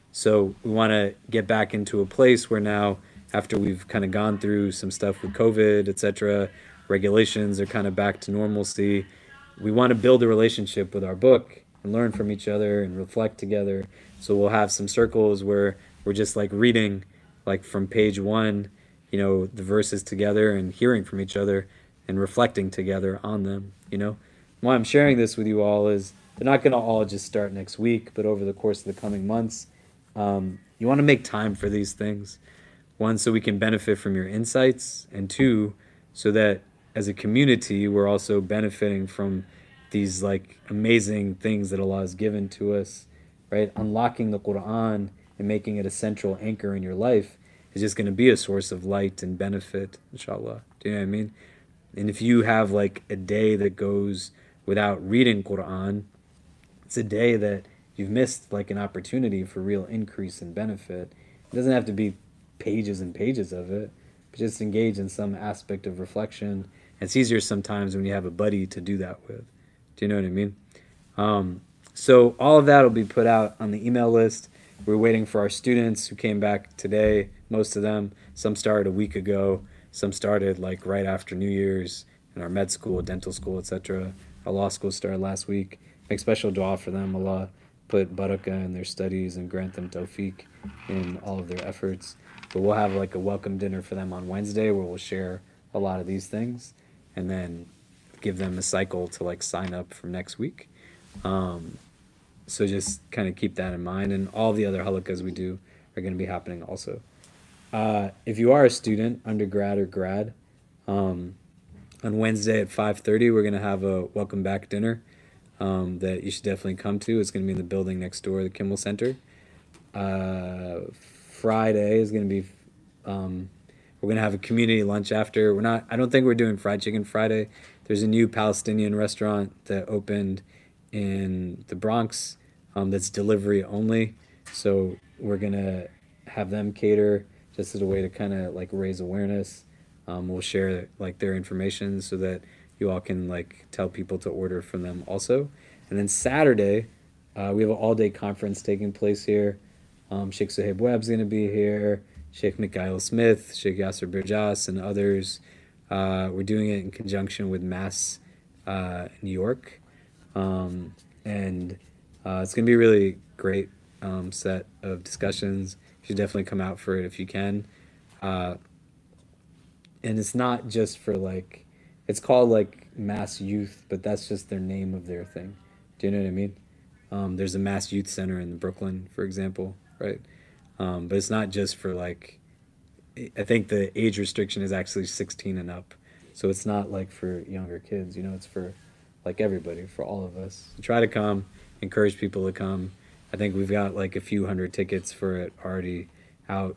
S2: So we want to get back into a place where now, after we've kind of gone through some stuff with COVID, etc., regulations are kind of back to normalcy, we want to build a relationship with our book and learn from each other and reflect together. So we'll have some circles where we're just like reading like from page 1, the verses together and hearing from each other and reflecting together on them, Why I'm sharing this with you all is they're not going to all just start next week, but over the course of the coming months, you want to make time for these things. 1, so we can benefit from your insights, and 2, so that as a community, we're also benefiting from these like amazing things that Allah has given to us, right? Unlocking the Quran and making it a central anchor in your life is just going to be a source of light and benefit, inshallah. Do you know what I mean? And if you have like a day that goes without reading Quran, it's a day that you've missed like an opportunity for real increase in benefit. It doesn't have to be pages and pages of it, but just engage in some aspect of reflection. And it's easier sometimes when you have a buddy to do that with. Do you know what I mean? So all of that will be put out on the email list. We're waiting for our students who came back today, most of them. Some started a week ago. Some started like right after New Year's in our med school, dental school, etc. Our law school started last week. Make special dua for them. Allah put barakah in their studies and grant them tawfiq in all of their efforts. But we'll have like a welcome dinner for them on Wednesday where we'll share a lot of these things and then give them a cycle to like sign up for next week. So just kind of keep that in mind. And all the other halakas we do are going to be happening also. If you are a student, undergrad or grad, on Wednesday at 5:30, we're going to have a welcome back dinner that you should definitely come to. It's going to be in the building next door, the Kimmel Center. Friday is going to be, we're going to have a community lunch after. I don't think we're doing fried chicken Friday. There's a new Palestinian restaurant that opened in the Bronx that's delivery only. So we're going to have them cater just as a way to kind of like raise awareness. We'll share like their information so that you all can like tell people to order from them also. And then Saturday, we have an all-day conference taking place here. Sheikh Suhaib Webb's going to be here, Sheikh Mikhail Smith, Sheikh Yasser Birjas, and others. We're doing it in conjunction with Mass New York. And it's going to be a really great set of discussions. You should definitely come out for it if you can. And it's not just for like, it's called like Mass Youth, but that's just their name of their thing. Do you know what I mean? There's a Mass Youth Center in Brooklyn, for example, right? But it's not just for like, I think the age restriction is actually 16 and up. So it's not like for younger kids, it's for like everybody, for all of us. So try to come, encourage people to come. I think we've got like a few hundred tickets for it already out.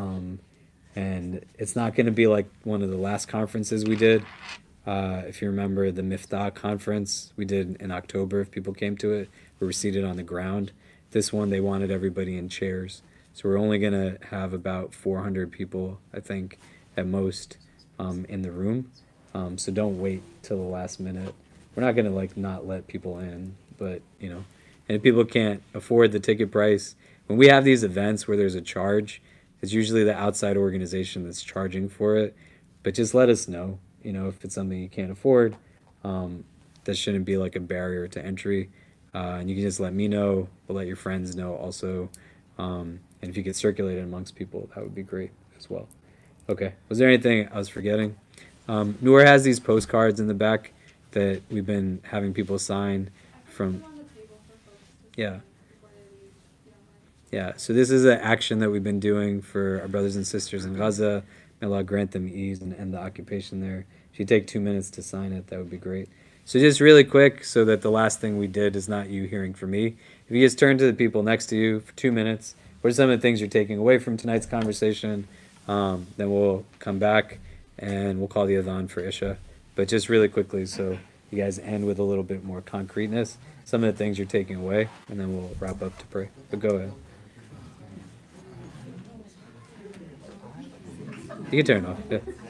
S2: And it's not going to be like one of the last conferences we did. If you remember the Miftah conference we did in October, if people came to it, we were seated on the ground. This one, they wanted everybody in chairs. So we're only going to have about 400 people, I think, at most, in the room. So don't wait till the last minute. We're not going to like not let people in, but, and if people can't afford the ticket price, when we have these events where there's a charge, it's usually the outside organization that's charging for it. But just let us know, if it's something you can't afford. That shouldn't be like a barrier to entry. And you can just let me know, or let your friends know also. And And if you could circulate it amongst people, that would be great as well. Okay. Was there anything I was forgetting? Noor has these postcards in the back that we've been having people sign from. Yeah. Yeah. So this is an action that we've been doing for our brothers and sisters in Gaza. May Allah grant them ease and end the occupation there. If you take 2 minutes to sign it, that would be great. So just really quick, so that the last thing we did is not you hearing from me. If you just turn to the people next to you for 2 minutes, what are some of the things you're taking away from tonight's conversation? Then we'll come back and we'll call the adhan for Isha. But just really quickly, so you guys end with a little bit more concreteness, some of the things you're taking away, and then we'll wrap up to pray. But go ahead. You can turn it off. Yeah.